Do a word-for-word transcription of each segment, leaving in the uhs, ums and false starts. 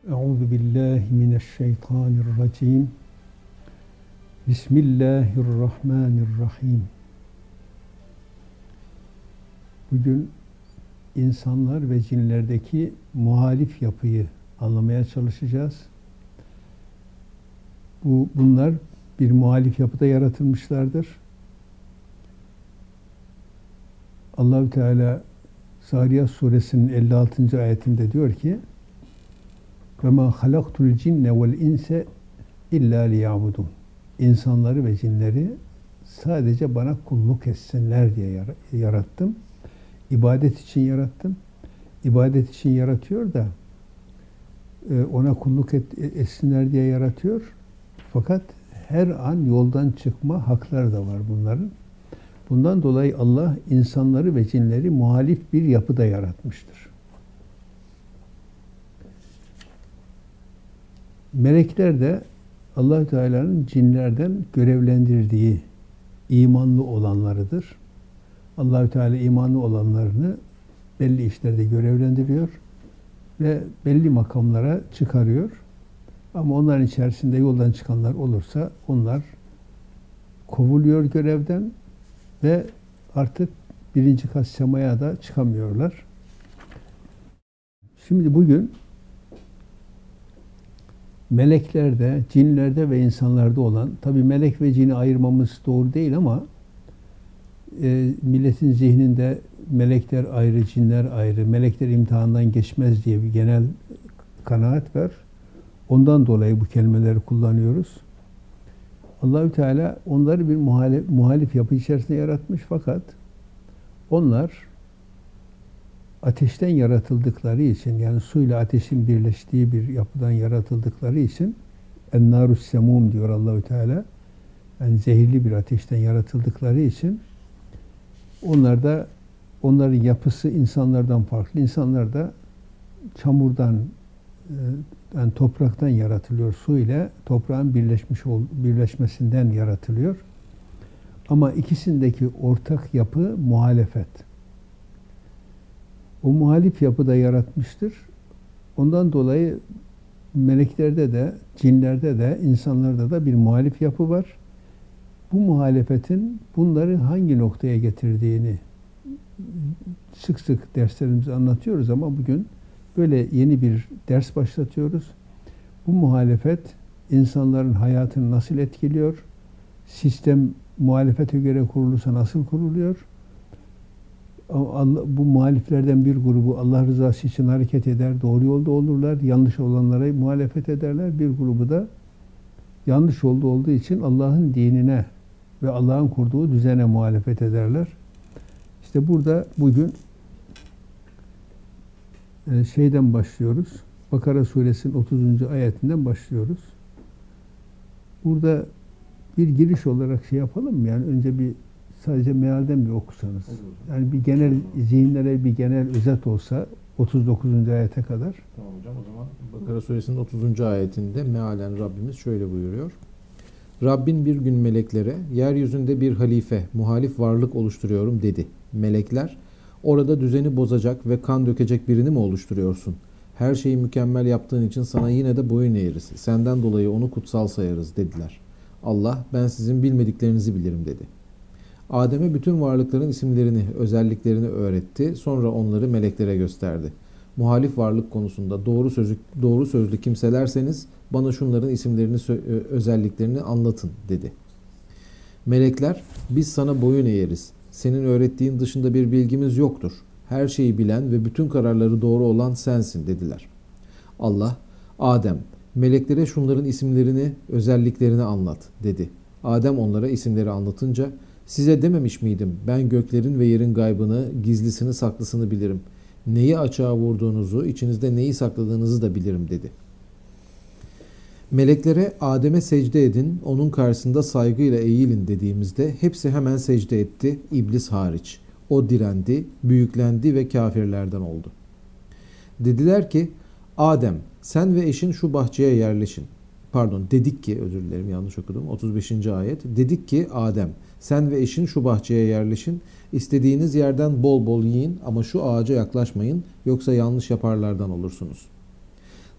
Euzu billahi mineşşeytanirracim. Bismillahirrahmanirrahim. Bugün insanlar ve cinlerdeki muhalif yapıyı anlamaya çalışacağız. Bu bunlar bir muhalif yapıda yaratılmışlardır. Allahü Teala Zariyat suresinin elli altıncı ayetinde diyor ki: "Ve ma halaktul cinne vel inse illa liyabudun." İnsanları ve cinleri sadece bana kulluk etsinler diye yarattım. İbadet için yarattım. İbadet için yaratıyor da ona kulluk et, etsinler diye yaratıyor. Fakat her an yoldan çıkma hakları da var bunların. Bundan dolayı Allah insanları ve cinleri muhalif bir yapıda yaratmıştır. Melekler de Allah-u Teala'nın cinlerden görevlendirdiği imanlı olanlarıdır. Allah-u Teala imanlı olanlarını belli işlerde görevlendiriyor ve belli makamlara çıkarıyor. Ama onların içerisinde yoldan çıkanlar olursa onlar kovuluyor görevden ve artık birinci kat semaya da çıkamıyorlar. Şimdi bugün meleklerde, cinlerde ve insanlarda olan, tabi melek ve cini ayırmamız doğru değil ama e, milletin zihninde melekler ayrı, cinler ayrı, melekler imtihandan geçmez diye bir genel kanaat var. Ondan dolayı bu kelimeleri kullanıyoruz. Allahü Teala onları bir muhalif, muhalif yapı içerisinde yaratmış fakat onlar ateşten yaratıldıkları için, yani suyla ateşin birleştiği bir yapıdan yaratıldıkları için en-narus semum diyor Allahü Teala. Yani zehirli bir ateşten yaratıldıkları için onlar da onların yapısı insanlardan farklı. İnsanlar da çamurdan, yani topraktan yaratılıyor. Su ile toprağın birleşmiş birleşmesinden yaratılıyor. Ama ikisindeki ortak yapı muhalefet. O muhalif yapıda yaratmıştır. Ondan dolayı meleklerde de, cinlerde de, insanlarda da bir muhalif yapı var. Bu muhalefetin bunları hangi noktaya getirdiğini sık sık derslerimizde anlatıyoruz ama bugün böyle yeni bir ders başlatıyoruz. Bu muhalefet insanların hayatını nasıl etkiliyor? Sistem muhalefete göre kurulursa nasıl kuruluyor? Allah, bu muhaliflerden bir grubu Allah rızası için hareket eder, doğru yolda olurlar, yanlış olanlara muhalefet ederler. Bir grubu da yanlış yolda olduğu için Allah'ın dinine ve Allah'ın kurduğu düzene muhalefet ederler. İşte burada bugün şeyden başlıyoruz. Bakara suresinin otuzuncu ayetinden başlıyoruz. Burada bir giriş olarak şey yapalım mı? Yani önce bir sadece mealden bir okusanız. Yani bir genel zihinlere bir genel özet olsa otuz dokuzuncu ayete kadar. Tamam hocam, o zaman Bakara suresinin otuzuncu ayetinde mealen Rabbimiz şöyle buyuruyor. Rabbin bir gün meleklere yeryüzünde bir halife, muhalif varlık oluşturuyorum dedi. Melekler, orada düzeni bozacak ve kan dökecek birini mi oluşturuyorsun? Her şeyi mükemmel yaptığın için sana yine de boyun eğeriz. Senden dolayı onu kutsal sayarız dediler. Allah, ben sizin bilmediklerinizi bilirim dedi. Adem'e bütün varlıkların isimlerini, özelliklerini öğretti. Sonra onları meleklere gösterdi. Muhalif varlık konusunda doğru sözlü, doğru sözlü kimselerseniz bana şunların isimlerini, özelliklerini anlatın dedi. Melekler, biz sana boyun eğeriz. Senin öğrettiğin dışında bir bilgimiz yoktur. Her şeyi bilen ve bütün kararları doğru olan sensin dediler. Allah, Adem, meleklere şunların isimlerini, özelliklerini anlat dedi. Adem onlara isimleri anlatınca, size dememiş miydim ben göklerin ve yerin gaybını, gizlisini, saklısını bilirim. Neyi açığa vurduğunuzu, içinizde neyi sakladığınızı da bilirim dedi. Meleklere Adem'e secde edin, onun karşısında saygıyla eğilin dediğimizde hepsi hemen secde etti, iblis hariç. O direndi, büyüklendi ve kafirlerden oldu. Dediler ki, Adem sen ve eşin şu bahçeye yerleşin. Pardon, dedik ki, özür dilerim yanlış okudum. otuz beşinci ayet. Dedik ki Adem, sen ve eşin şu bahçeye yerleşin. İstediğiniz yerden bol bol yiyin ama şu ağaca yaklaşmayın. Yoksa yanlış yaparlardan olursunuz.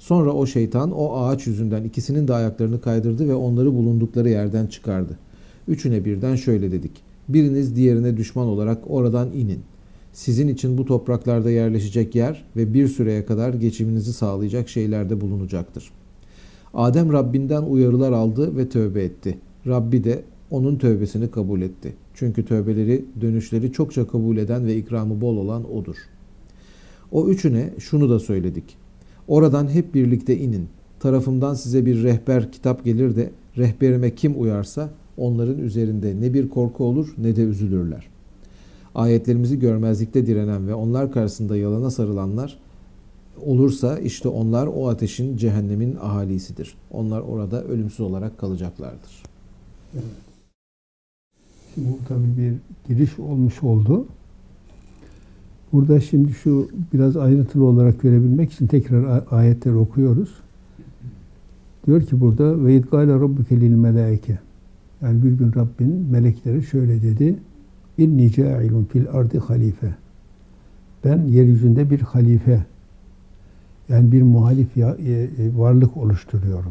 Sonra o şeytan o ağaç yüzünden ikisinin de ayaklarını kaydırdı ve onları bulundukları yerden çıkardı. Üçüne birden şöyle dedik: biriniz diğerine düşman olarak oradan inin. Sizin için bu topraklarda yerleşecek yer ve bir süreye kadar geçiminizi sağlayacak şeyler de bulunacaktır. Adem Rabbinden uyarılar aldı ve tövbe etti. Rabbi de onun tövbesini kabul etti. Çünkü tövbeleri, dönüşleri çokça kabul eden ve ikramı bol olan O'dur. O üçüne şunu da söyledik: oradan hep birlikte inin. Tarafımdan size bir rehber kitap gelir de rehberime kim uyarsa onların üzerinde ne bir korku olur ne de üzülürler. Ayetlerimizi görmezlikte direnen ve onlar karşısında yalana sarılanlar olursa işte onlar o ateşin, cehennemin ahalisidir. Onlar orada ölümsüz olarak kalacaklardır. Evet. Şimdi bu tabii bir giriş olmuş oldu. Burada şimdi şu biraz ayrıntılı olarak görebilmek için tekrar ayetleri okuyoruz. Diyor ki burada ve idgâle rabbuke lil melâike, yani bir gün Rabbin melekleri şöyle dedi: İnni câilun fil ardı halife. Ben yeryüzünde bir halife, yani bir muhalif varlık oluşturuyorum.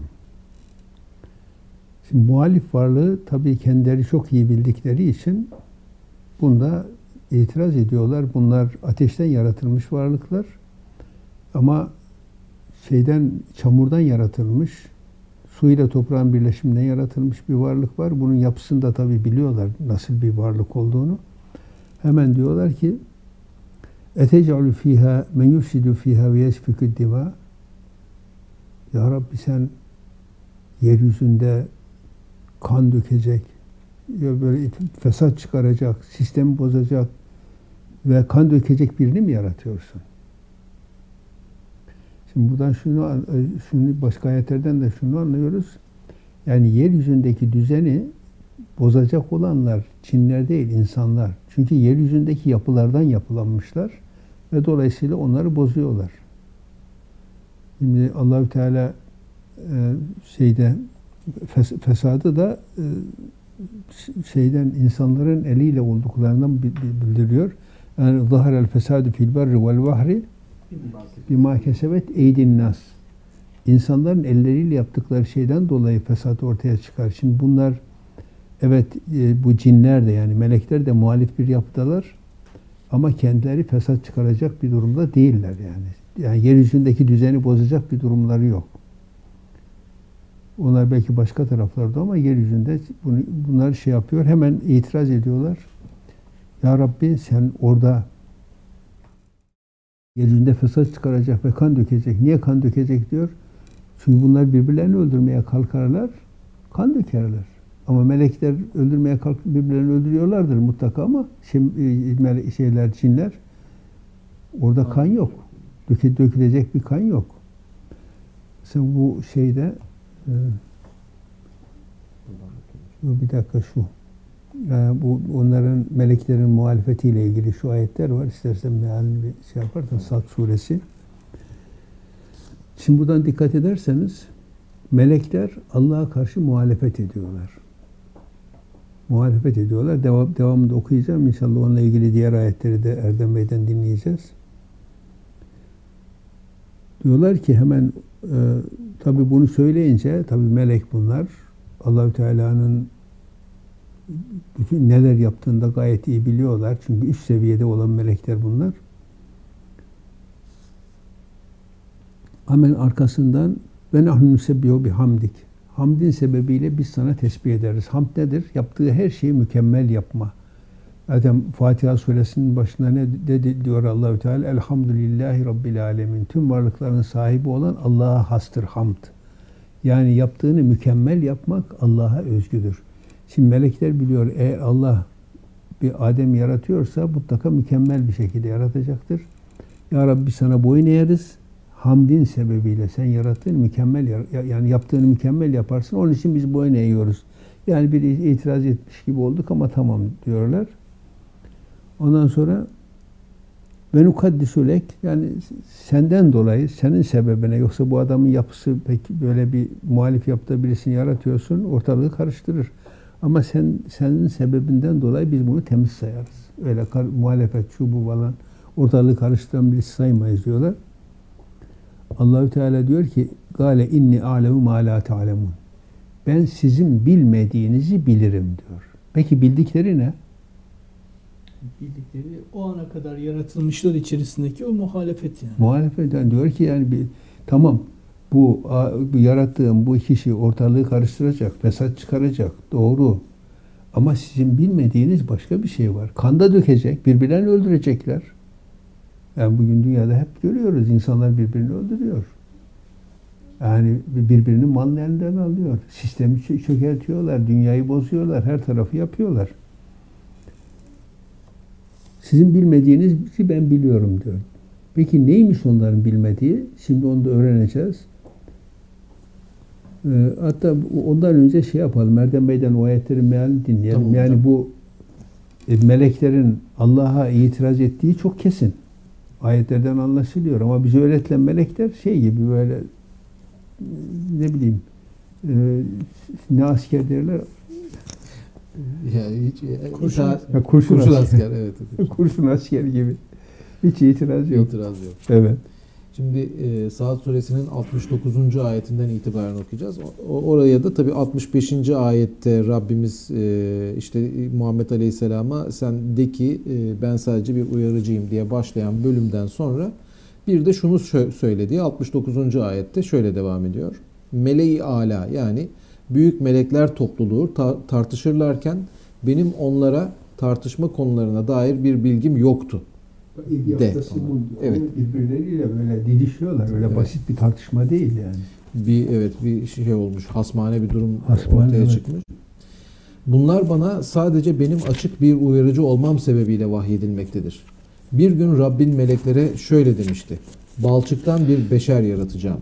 Şimdi muhalif varlığı tabii kendileri çok iyi bildikleri için bunda itiraz ediyorlar. Bunlar ateşten yaratılmış varlıklar ama şeyden, çamurdan yaratılmış, su ile toprağın birleşiminden yaratılmış bir varlık var. Bunun yapısını da tabii biliyorlar nasıl bir varlık olduğunu. Hemen diyorlar ki etec'alü fiha men yufsidu fiha ve yesfikü dima. Ya Rabbi, sen yeryüzünde kan dökecek, ya böyle fesat çıkaracak, sistemi bozacak ve kan dökecek birini mi yaratıyorsun? Şimdi buradan şunu, şunu başka ayetlerden de şunu anlıyoruz. Yani yeryüzündeki düzeni bozacak olanlar cinler değil, insanlar. Çünkü yeryüzündeki yapılardan yapılanmışlar ve dolayısıyla onları bozuyorlar. Şimdi Allahü Teala e, şeyde fes, fesadı da e, şeyden, insanların eliyle olduklarından bildiriyor. Yani zaharel fesadu fil berri vel bahri bima kesebet eydin nas. İnsanların elleriyle yaptıkları şeyden dolayı fesat ortaya çıkar. Şimdi bunlar, evet, e, bu cinler de, yani melekler de muhalif bir yapıdalar ama kendileri fesat çıkaracak bir durumda değiller yani. Yani yeryüzündeki düzeni bozacak bir durumları yok. Onlar belki başka taraflarda ama yeryüzünde bunu, bunlar şey yapıyor. Hemen itiraz ediyorlar. Ya Rabbi, sen orada yeryüzünde fesat çıkaracak ve kan dökecek. Niye kan dökecek diyor? Çünkü bunlar birbirlerini öldürmeye kalkarlar, kan dökerler. Ama melekler öldürmeye kalkıp birbirlerini öldürüyorlardır mutlaka ama şey, şeyler, cinler, orada kan yok. Döke, dökülecek bir kan yok. Mesela bu şeyde e, bir dakika şu. Yani bu onların, meleklerin muhalefetiyle ilgili şu ayetler var. İstersen mealini bir şey yaparsan, Sad suresi. Şimdi buradan dikkat ederseniz melekler Allah'a karşı muhalefet ediyorlar. Muhalefet ediyorlar. Devam, devamında okuyacağım. İnşallah onunla ilgili diğer ayetleri de Erdem Bey'den dinleyeceğiz. Diyorlar ki hemen e, tabi bunu söyleyince, tabi melek bunlar, Allahü Teala'nın bütün neler yaptığını da gayet iyi biliyorlar. Çünkü üst seviyede olan melekler bunlar. Hemen arkasından ve nahnu nusebbihu bihamdik. Hamdin sebebiyle biz sana tesbih ederiz. Hamd nedir? Yaptığı her şeyi mükemmel yapma. Zaten Fatiha suresinin başında ne dedi diyor Allahü Teala? Elhamdülillahi Rabbil alemin. Tüm varlıkların sahibi olan Allah'a hastır hamd. Yani yaptığını mükemmel yapmak Allah'a özgüdür. Şimdi melekler biliyor, eğer Allah bir Adem yaratıyorsa mutlaka mükemmel bir şekilde yaratacaktır. Ya Rabbi, sana boyun eğeriz. Hamdin sebebiyle sen yarattığını mükemmel, yani yaptığını mükemmel yaparsın. Onun için biz boyun eğiyoruz. Yani bir itiraz etmiş gibi olduk ama tamam diyorlar. Ondan sonra ve nukaddisulek, yani senden dolayı, senin sebebine, yoksa bu adamın yapısı pek böyle bir muhalif yaptığı birisini yaratıyorsun, ortalığı karıştırır. Ama sen, senin sebebinden dolayı biz bunu temiz sayarız. Öyle kar, muhalefet, şu bu falan ortalığı karıştıran birisi saymayız diyorlar. Allahü Teala diyor ki gale inni a'lemu ma la ta'lemun. Ben sizin bilmediğinizi bilirim diyor. Peki bildikleri ne? Bildikleri o ana kadar yaratılmışlar içerisindeki o muhalefet yani. Muhalefeten diyor ki yani bir, tamam bu, bu yarattığım bu kişi ortalığı karıştıracak, fesat çıkaracak. Doğru. Ama sizin bilmediğiniz başka bir şey var. Kanda dökecek, birbirlerini öldürecekler. Yani bugün dünyada hep görüyoruz. İnsanlar birbirini öldürüyor. Yani birbirinin malını elinden alıyor. Sistemi çökertiyorlar, dünyayı bozuyorlar, her tarafı yapıyorlar. Sizin bilmediğinizi ben biliyorum diyor. Peki neymiş onların bilmediği? Şimdi onu da öğreneceğiz. Ee, hatta ondan önce şey yapalım. Erdem Bey'den o ayetlerin mealini dinleyelim. Tamam, yani tamam. bu e, meleklerin Allah'a itiraz ettiği çok kesin. Ayetlerden anlaşılıyor ama bize öğretilen melekler şey gibi böyle ne bileyim e, ne asker derler? Ya hiç ya, Kurşun- itaat- Ha, kurşun, kurşun asker. asker, evet. Kurşun asker gibi. Hiç itiraz yok. İtiraz yok. Evet. Şimdi e, Saat suresinin altmış dokuzuncu ayetinden itibaren okuyacağız. O, oraya da tabii altmış beşinci ayette Rabbimiz e, işte Muhammed Aleyhisselam'a sen de ki e, ben sadece bir uyarıcıyım diye başlayan bölümden sonra bir de şunu şö- söylediği altmış dokuzuncu ayette şöyle devam ediyor. Mele-i Ala yani büyük melekler topluluğu ta- tartışırlarken benim onlara tartışma konularına dair bir bilgim yoktu. İlgi De. haftası bu. Evet. Onu birbirleriyle böyle didişiyorlar. Öyle Evet. basit bir tartışma değil yani. Bir evet bir şey olmuş. Hasmane bir durum Hasmane, ortaya evet. çıkmış. Bunlar bana sadece benim açık bir uyarıcı olmam sebebiyle vahyedilmektedir. Bir gün Rabbin meleklere şöyle demişti. Balçıktan bir beşer yaratacağım.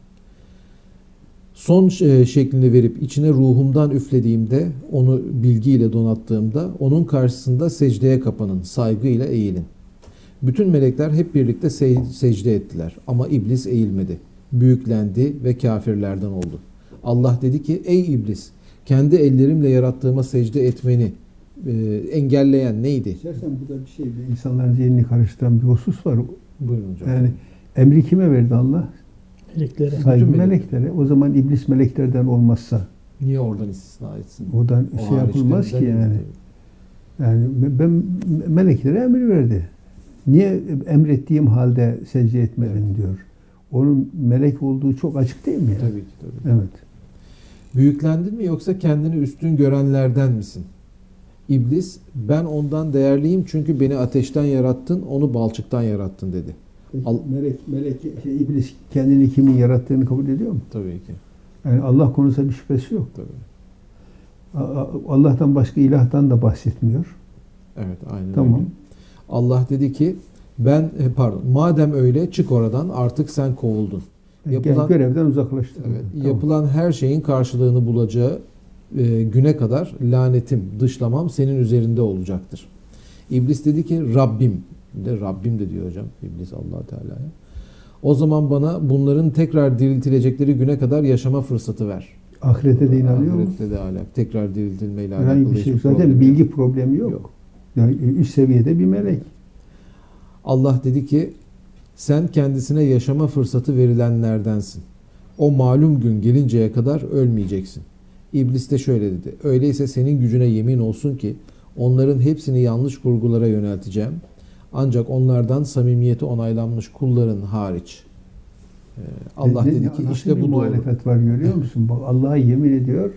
Son e, şeklini verip içine ruhumdan üflediğimde, onu bilgiyle donattığımda onun karşısında secdeye kapanın, saygıyla eğilin. Bütün melekler hep birlikte se- secde ettiler ama iblis eğilmedi. Büyüklendi ve kafirlerden oldu. Allah dedi ki ey iblis kendi ellerimle yarattığıma secde etmeni e, engelleyen neydi? İstersen bu da bir şey. İnsanların zihnini karıştıran bir husus var. Buyurun hocam. Yani emri kime verdi Allah? Meleklere. Saygı Bütün melek- meleklere. O zaman iblis meleklerden olmazsa Niye oradan istisna etsin? odan O şey yapılmaz ki hariçlerinden yani. mi? Yani ben meleklere emir verdi. Niye emrettiğim halde secde etmedin Evet. diyor. Onun melek olduğu çok açık değil mi? Yani? Tabii ki tabii. Evet. Büyüklendin mi yoksa kendini üstün görenlerden misin? İblis ben ondan değerliyim çünkü beni ateşten yarattın, onu balçıktan yarattın dedi. Peki, Al- melek, melek, şey, iblis kendini kimin yarattığını kabul ediyor mu? Tabii ki. Yani Allah konusunda bir şüphesi yok. Tabii. A- a- Allah'tan başka ilahtan da bahsetmiyor. Evet, aynen Tamam. öyle. Allah dedi ki ben e, pardon madem öyle çık oradan artık sen kovuldun. Yani Yapılan- görevden uzaklaştı. Evet, Tamam. yapılan her şeyin karşılığını bulacağı e, güne kadar lanetim, dışlamam senin üzerinde olacaktır. İblis dedi ki Rabbim, de Rabbim de diyor hocam İblis Allah Teala'ya. O zaman bana bunların tekrar diriltilecekleri güne kadar yaşama fırsatı ver. Ahirete de inanıyor mu? Ahirette de alakalı. Tekrar diriltilmeyle Herhangi alakalı bir şey. hiçbir Zaten problemi bilgi yok. problemi yok. Yok. Yani üst seviyede bir melek. Allah dedi ki sen kendisine yaşama fırsatı verilenlerdensin. O malum gün gelinceye kadar ölmeyeceksin. İblis de şöyle dedi. Öyleyse senin gücüne yemin olsun ki onların hepsini yanlış kurgulara yönelteceğim. Ancak onlardan samimiyeti onaylanmış kulların hariç. Ee, Allah Ne- dedi ne- ki nasıl işte bir bu doğru. muhalefet var görüyor musun? Bak Allah'a yemin ediyor.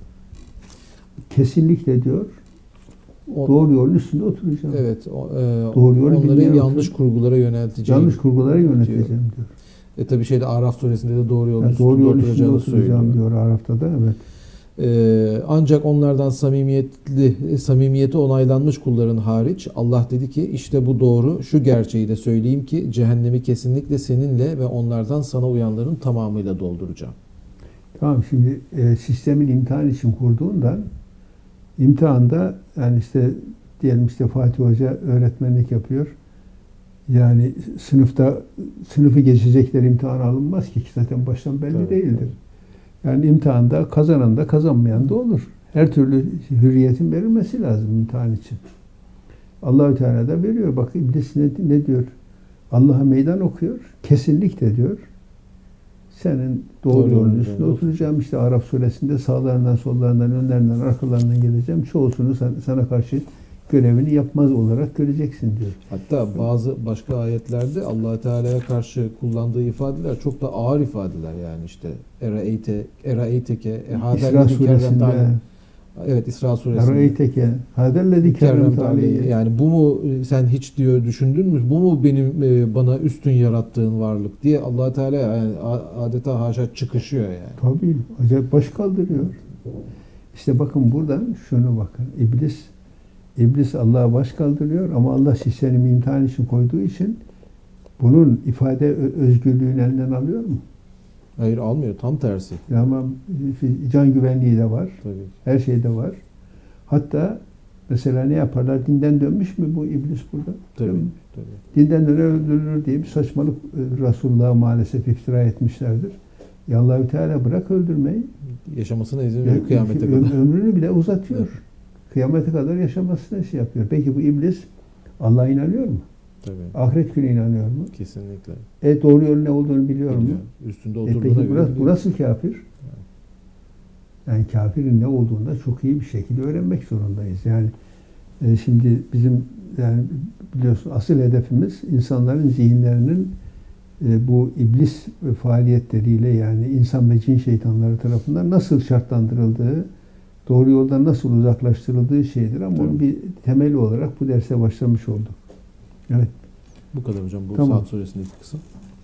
Kesinlikle diyor. O- Doğru yolun üstünde oturacağım. Evet, o, e, Doğru yolu onları bilmeyen yanlış otur- kurgulara yönelteceğim. Yanlış kurgulara yöneteceğim diyor. diyor. E tabi şeyde Araf suresinde de doğru yolun Yani üstünde doğru yolun üstünde oturacağını oturacağım söylüyor. diyor Araf'ta da. Evet. Ee, ancak onlardan samimiyetli, samimiyeti onaylanmış kulların hariç Allah dedi ki işte bu doğru. Şu gerçeği de söyleyeyim ki cehennemi kesinlikle seninle ve onlardan sana uyanların tamamıyla dolduracağım. Tamam şimdi e, sistemin imtihan için kurduğundan imtihanda yani işte diyelim işte Fatih Hoca öğretmenlik yapıyor. Yani sınıfta sınıfı geçecekler imtihan alınmaz ki zaten baştan belli Tabii, değildir. Yani imtihanda kazanan da kazanmayan da olur. Her türlü hürriyetin verilmesi lazım imtihan için. Allahü Teala da veriyor. Bak İblis ne, ne diyor? Allah'a meydan okuyor. Kesinlikle diyor. senin doğru, Doğru yolun yolun üstünde üzerinde oturacağım. İşte Araf suresinde sağlarından, sollarından, önlerinden, arkalarından geleceğim. Çoğusunu sana, sana karşı görevini yapmaz olarak göreceksin diyor. Hatta bazı başka ayetlerde Allah Teala'ya karşı kullandığı ifadeler çok da ağır ifadeler yani işte eraeyte eraeyteke İsra hadellezi kerremte suresinde aleyh. Evet, İsra suresinde. Eraeyteke hadellezi kerremte aleyhi. Yani bu mu sen hiç diyor düşündün mü? Bu mu benim e, bana üstün yarattığın varlık diye Allah Teala yani a- adeta haşa çıkışıyor yani. Tabii. Acayip baş kaldırıyor. İşte bakın buradan şunu bakın. İblis İblis Allah'a baş kaldırıyor ama Allah sistemi imtihan için koyduğu için bunun ifade ö- özgürlüğünü elinden alıyor mu? Hayır, almıyor, tam tersi. Ya ama can güvenliği de var. Tabii. Her şeyde var. Hatta mesela ne yaparlar? Dinden dönmüş mü bu iblis burada? Tabii. Dönmüş. Tabii. Dinden döner öldürülür diye bir saçmalık e, Resulullah'a maalesef iftira etmişlerdir. Ya Allahü Teala bırak öldürmeyi. Yaşamasına izin Ya, veriyor kıyamete ö- kadar. ömrünü bile uzatıyor. Evet. Kıyamete kadar yaşamasına şey yapıyor. Peki bu iblis Allah'a inanıyor mu? Tabii. Ahiret gününe inanıyor mu? Kesinlikle. E doğru yol ne olduğunu biliyor mu? Biliyor. Üstünde E oturduğuna peki göre burası, biliyor. burası kafir. Yani kafirin ne olduğunu da çok iyi bir şekilde öğrenmek zorundayız. Yani e, şimdi bizim yani biliyorsun asıl hedefimiz insanların zihinlerinin e, bu iblis faaliyetleriyle yani insan ve cin şeytanları tarafından nasıl şartlandırıldığı, doğru yoldan nasıl uzaklaştırıldığı şeydir ama Tabii. onun bir temeli olarak bu derse başlamış olduk. Evet. Bu kadar hocam bu Tamam. Saat suresindeki kısım.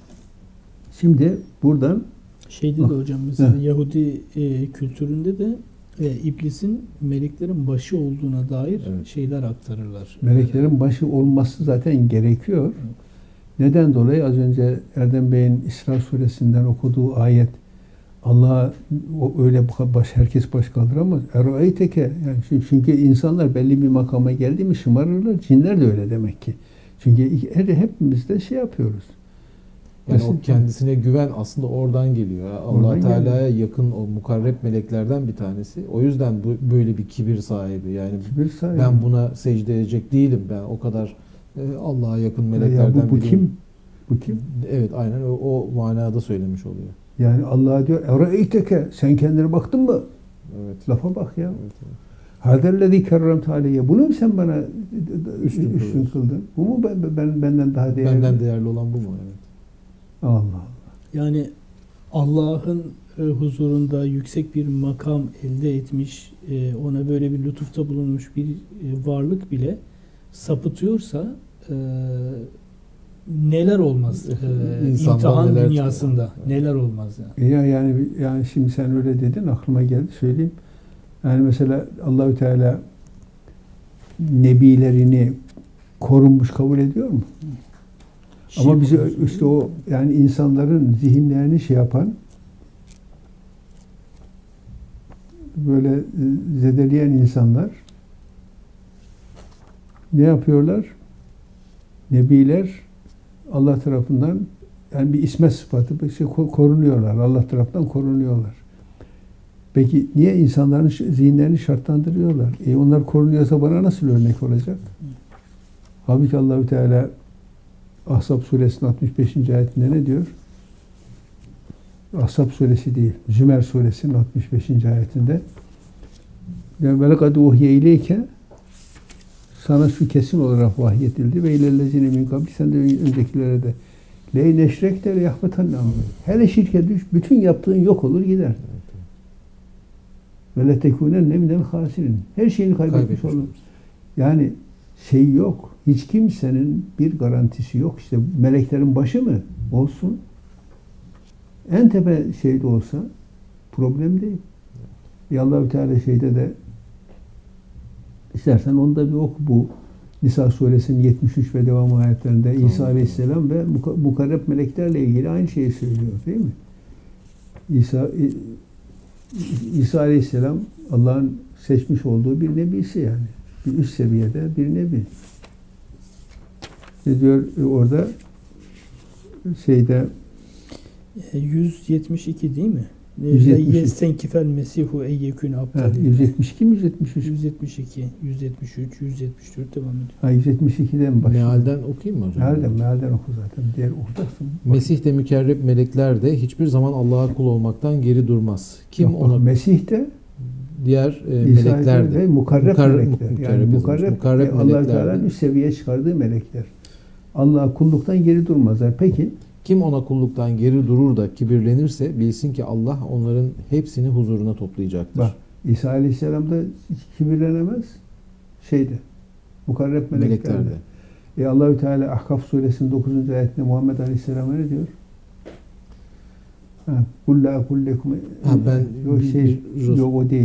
Şimdi buradan Şeyde de Bak. hocam mesela Heh. Yahudi e, kültüründe de e, iblisin meleklerin başı olduğuna dair Evet. şeyler aktarırlar. meleklerin başı olması zaten gerekiyor. Neden dolayı? Az önce Erdem Bey'in İsra suresinden okuduğu ayet Allah o öyle baş, herkes baş kaldıramaz. Eraeyteke yani çünkü, çünkü insanlar belli bir makama geldi mi şımarırlar. Cinler de öyle demek ki. Çünkü her, hepimiz de şey yapıyoruz. Yani Nasıl- o kendisine güven aslında oradan geliyor. Allah Oradan Teala'ya yakın o mukarreb meleklerden bir tanesi. O yüzden bu böyle bir kibir sahibi. Yani Kibir sahibi. ben buna secde edecek değilim. Ben o kadar e, Allah'a yakın ya meleklerden bu, bu biriyim. kim? Bu kim? Evet, aynen o, o manada söylemiş oluyor. Yani Allah diyor Eraeyteke sen kendine baktın mı? Evet. Lafa bak ya. Evet, evet. Hadellezî kerremte aleyye. Bunu mu sen bana Üstün üstün, kılıyorsun. kıldın? Bu mu ben, ben benden daha değerli? Benden değerli olan bu mu? Evet. Allah Allah. Yani Allah'ın e, huzurunda yüksek bir makam elde etmiş, e, ona böyle bir lütufta bulunmuş bir e, varlık bile sapıtıyorsa e, neler olmaz e, İnsandan imtihan neler dünyasında çıkıyor. neler olmaz yani. Ya yani yani şimdi sen öyle dedin aklıma geldi söyleyeyim. Yani mesela Allahü Teala nebilerini korunmuş kabul ediyor mu? Ama bizi işte o yani insanların zihinlerini şey yapan böyle e, zedeleyen insanlar ne yapıyorlar? Nebiler Allah tarafından yani bir ismet sıfatı bir şey ko- korunuyorlar. Allah tarafından korunuyorlar. Peki niye insanların ş- zihinlerini şartlandırıyorlar? E onlar korunuyorsa bana nasıl örnek olacak? Halbuki Allahü Teala Ahzab suresinin altmış beşinci ayetinde ne diyor? Ahzab suresi değil, Zümer suresinin altmış beşinci ayetinde ve lekad uhiye ileyke sana şu kesin olarak vahyedildi ve ilellezine min kabli sen de öncekilere de ley neşrek de yahmetan namı. Hele şirke düş, bütün yaptığın yok olur gider. Ve letekunen ne minel hasirin. Her şeyini kaybetmiş Kaybetmiş olur. oluruz. Yani şey yok. Hiç kimsenin bir garantisi yok. İşte meleklerin başı mı olsun? En tepe şeyde olsa problem değil. Ya Allah-u Teala şeyde de istersen onu da bir oku bu Nisa suresinin yetmiş üç ve devam ayetlerinde Tamam. İsa Aleyhisselam ve muka- mukarreb meleklerle ilgili aynı şeyi söylüyor değil mi? İsa İ- İsa Aleyhisselam Allah'ın seçmiş olduğu bir nebisi yani. Bir üst seviyede bir nebi. Ne diyor orada şeyde E, yüz yetmiş iki değil mi? yüz yetmiş iki. Yestenkifel mesihu eyyekün Ha, abdali. yüz yetmiş iki mi yüz yetmiş üç? yüz yetmiş iki, yüz yetmiş üç, yüz yetmiş dört devam ediyor. Ha, yüz yetmiş ikiden başlıyor. Mealden okuyayım mı hocam? Mealden, mealden oku zaten. Diğer okutarsın. Mesih de mükerreb melekler de hiçbir zaman Allah'a kul olmaktan geri durmaz. Kim Yok, bak, ona Mesih de diğer e, İsa melekler ve de mukarreb Mukar- melekler. mukarreb Yani yazılmış. mukarreb, Mukarreb Allah-u melekler Teala'nın de. üst seviyeye çıkardığı melekler. Allah'a kulluktan geri durmazlar. Peki Kim ona kulluktan geri durur da kibirlenirse bilsin ki Allah onların hepsini huzuruna toplayacaktır. bak İsa Aleyhisselam da hiç kibirlenemez. Şeyde mukarreb meleklerde. Meleklerde. E Allahü Teala Ahkaf suresinin dokuzuncu ayetinde Muhammed Aleyhisselam'a ne diyor? Ha, kul la kul lekum. Ha, ben yok bir- şey bir Resul- yok o değil.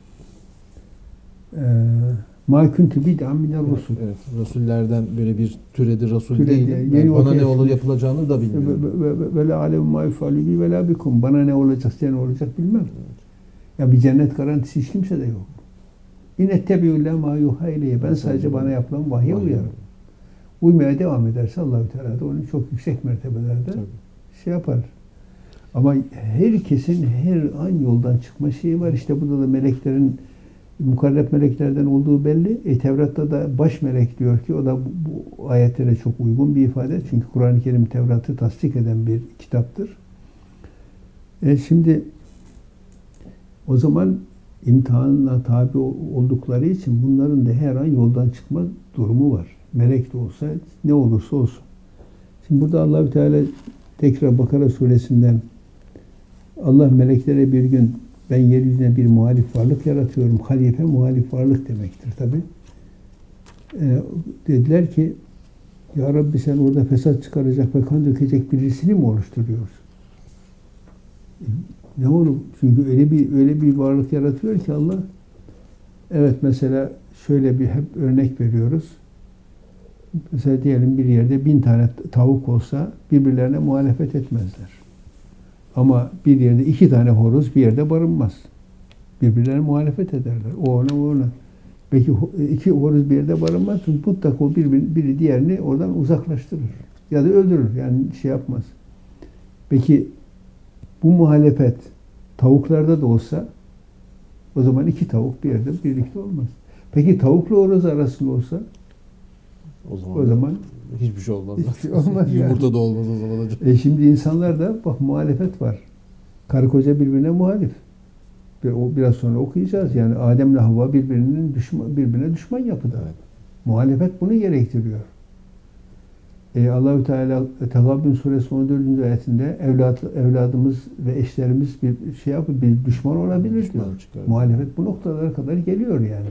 Ee, Ma kuntu bid'an minel rusul. Evet, Resullerden böyle bir türedi Resul Türedi, değil. yani Ben yeni bana ortaya ne olur çıkmış. yapılacağını da bilmiyorum. Ve- ve- ve- Ve la alem ma yufalu bi ve la bikum. Bana ne olacak, size ne olacak bilmem. Ya bir cennet garantisi hiç kimse de yok. Yine tebi'u la ma yuha ileyhe. Ben sadece bana yapılan vahye Vay uyarım. Uymaya devam ederse Allahü Teala da onu çok yüksek mertebelerde Tabii. şey yapar. Ama herkesin her an yoldan çıkma şeyi var. İşte burada da meleklerin mukarreb meleklerden olduğu belli. E, Tevrat'ta da baş melek diyor ki o da bu, bu ayetlere çok uygun bir ifade. Çünkü Kur'an-ı Kerim Tevrat'ı tasdik eden bir kitaptır. E, şimdi o zaman imtihanla tabi oldukları için bunların da her an yoldan çıkma durumu var. Melek de olsa ne olursa olsun. Şimdi burada Allahü Teala tekrar Bakara suresinden Allah meleklere bir gün ben yeryüzüne bir muhalif varlık yaratıyorum. Halife muhalif varlık demektir tabi. Ee, dediler ki Ya Rabbi sen orada fesat çıkaracak ve kan dökecek birisini mi oluşturuyorsun? E, ne olur? Çünkü öyle bir öyle bir varlık yaratıyor ki Allah. Evet mesela şöyle bir hep örnek veriyoruz. Mesela diyelim bir yerde bin tane tavuk olsa birbirlerine muhalefet etmezler. Ama bir yerde iki tane horoz bir yerde barınmaz. Birbirlerine muhalefet ederler. O ona, o ona. Belki iki horoz bir yerde barınmaz. Mutlaka o biri, biri diğerini oradan uzaklaştırır. Ya da öldürür. Yani şey yapmaz. Peki bu muhalefet tavuklarda da olsa o zaman iki tavuk bir yerde birlikte olmaz. Peki tavukla horoz arasında olsa O zaman, o zaman hiçbir şey olmaz. hiçbir şey olmaz yani. Yumurta da olmaz o zaman hocam. E şimdi insanlar da bak muhalefet var. Karı koca birbirine muhalif. Bir, o biraz sonra okuyacağız. Yani Adem'le Havva birbirinin düşman, birbirine düşman yapıda. Evet. Muhalefet bunu gerektiriyor. E Allahü Teala Tegabün suresi on dördüncü ayetinde evlat evladımız ve eşlerimiz bir şey yapıp bir düşman olabilir Düşman diyor. çıkar. Muhalefet bu noktalara kadar geliyor yani.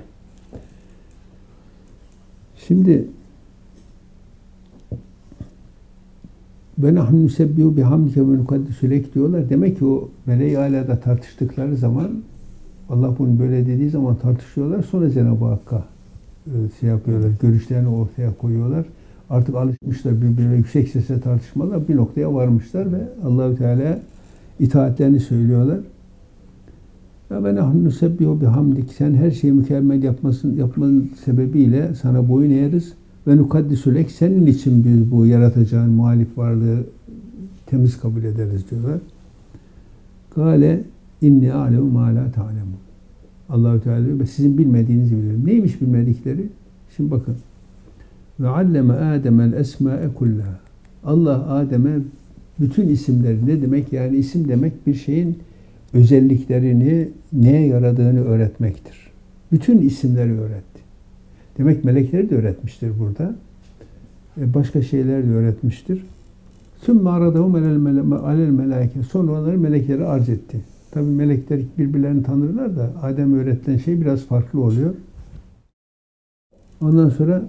Şimdi ve nahnu nusebbihu bihamdike ve nukaddisu lek diyorlar. Demek ki o meleği alada tartıştıkları zaman Allah bunu böyle dediği zaman tartışıyorlar. Sonra Cenab-ı Hakk'a e, şey yapıyorlar. Görüşlerini ortaya koyuyorlar. Artık alışmışlar birbirine yüksek sesle tartışmalar. Bir noktaya varmışlar ve Allahü Teala itaatlerini söylüyorlar. Ya ve nahnu nusebbihu bihamdik. Sen her şeyi mükemmel yapmasın yapmanın sebebiyle sana boyun eğeriz. Ve nukaddisu lek. Senin için biz bu yaratacağın muhalif varlığı temiz kabul ederiz diyorlar. Gale inni alemu ma la ta'lemu. Allahü Teala diyor, sizin bilmediğinizi bilirim. Neymiş bilmedikleri? Şimdi bakın. Ve alleme Adem'el esma'e kullaha. Allah Adem'e bütün isimleri ne demek? Yani isim demek bir şeyin özelliklerini, neye yaradığını öğretmektir. Bütün isimleri öğretti. Demek melekleri de öğretmiştir burada. Başka şeyler de öğretmiştir. Sümme aradahum alel meleke. Sonra onları meleklere arz etti. Tabi melekler birbirlerini tanırlar da Adem öğretilen şey biraz farklı oluyor. Ondan sonra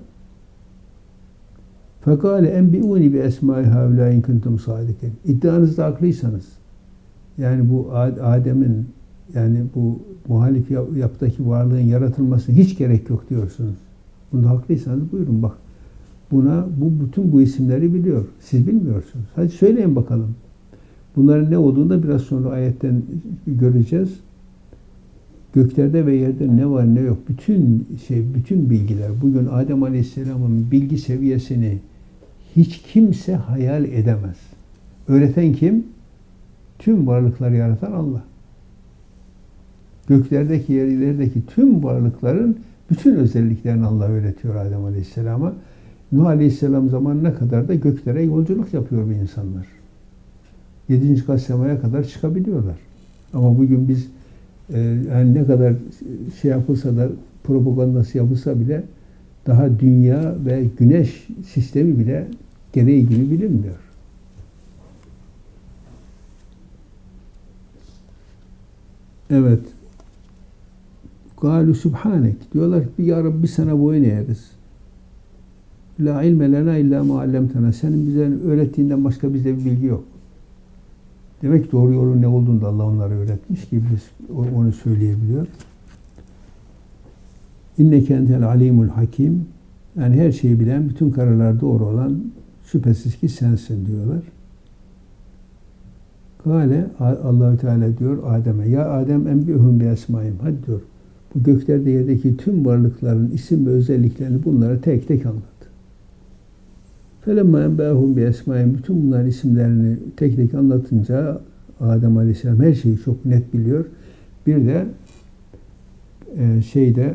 fekale enbi'uni bi esmai haula in kuntum sadikin. İddianızda haklıysanız yani bu Adem'in yani bu muhalif yapıdaki varlığın yaratılmasına hiç gerek yok diyorsunuz. Bunda haklıysanız buyurun bak. Buna bu bütün bu isimleri biliyor. Siz bilmiyorsunuz. Hadi söyleyin bakalım. Bunların ne olduğunu da biraz sonra ayetten göreceğiz. Göklerde ve yerde ne var ne yok. Bütün şey, bütün bilgiler. Bugün Adem Aleyhisselam'ın bilgi seviyesini hiç kimse hayal edemez. Öğreten kim? Tüm varlıkları yaratan Allah. Göklerdeki, yerlerdeki tüm varlıkların bütün özelliklerini Allah öğretiyor Adem Aleyhisselam'a. Nuh Aleyhisselam zamanına kadar da göklere yolculuk yapıyor bu insanlar. Yedinci kat semaya kadar çıkabiliyorlar. Ama bugün biz e, yani ne kadar şey yapılsa da, propagandası yapılsa bile daha dünya ve güneş sistemi bile gereği gibi bilinmiyor. Evet. Galu subhanek. Diyorlar ki ya Rabbi sana boyun eğeriz. La ilme lena illa ma allamtana. Senin bize öğrettiğinden başka bizde bir bilgi yok. Demek ki doğru yolun ne olduğunu da Allah onlara öğretmiş ki biz onu söyleyebiliyor. İnneke entel alimul hakim. Yani her şeyi bilen, bütün kararlar doğru olan şüphesiz ki sensin diyorlar. Kale Allahü Teala diyor Adem'e ya Adem enbihum bi esmaim. Hadi diyor. Bu göklerde yerdeki tüm varlıkların isim ve özelliklerini bunlara tek tek anlat. Felemma enbihum bi esmaim. Bütün bunların isimlerini tek tek anlatınca Adem Aleyhisselam her şeyi çok net biliyor. Bir de e, şeyde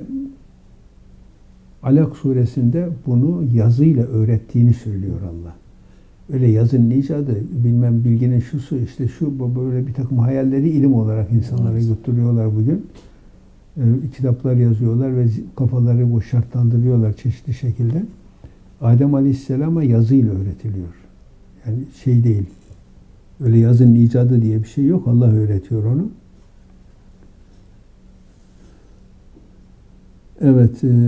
Alak suresinde bunu yazıyla öğrettiğini söylüyor Allah. Öyle yazının icadı, bilmem bilginin şusu, işte şu böyle bir takım hayalleri ilim olarak insanlara götürüyorlar bugün. E, kitaplar yazıyorlar ve kafaları bu şartlandırıyorlar çeşitli şekilde. Adem Aleyhisselam'a yazıyla öğretiliyor. Yani şey değil. Öyle yazının icadı diye bir şey yok. Allah öğretiyor onu. Evet. E,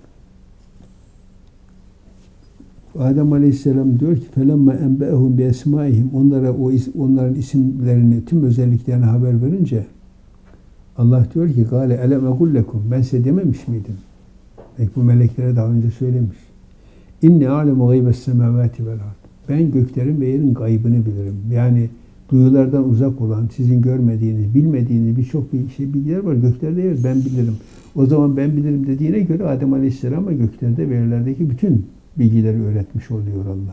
Adem Aleyhisselam diyor ki felemma enbe'ehum bi esmaihim onlara o onların isimlerini, tüm özelliklerini haber verince Allah diyor ki gale elem egul lekum ben size dememiş miydim? Belki bu meleklere daha önce söylemiş. İnne alemu gaybes semavati vel ard. Ben göklerin ve yerin gaybını bilirim. Yani duyulardan uzak olan, sizin görmediğiniz, bilmediğiniz birçok bir şey bilgiler var. Göklerde evet ben bilirim. O zaman ben bilirim dediğine göre Adem Aleyhisselam'a göklerde ve yerlerdeki bütün bilgileri öğretmiş oluyor Allah.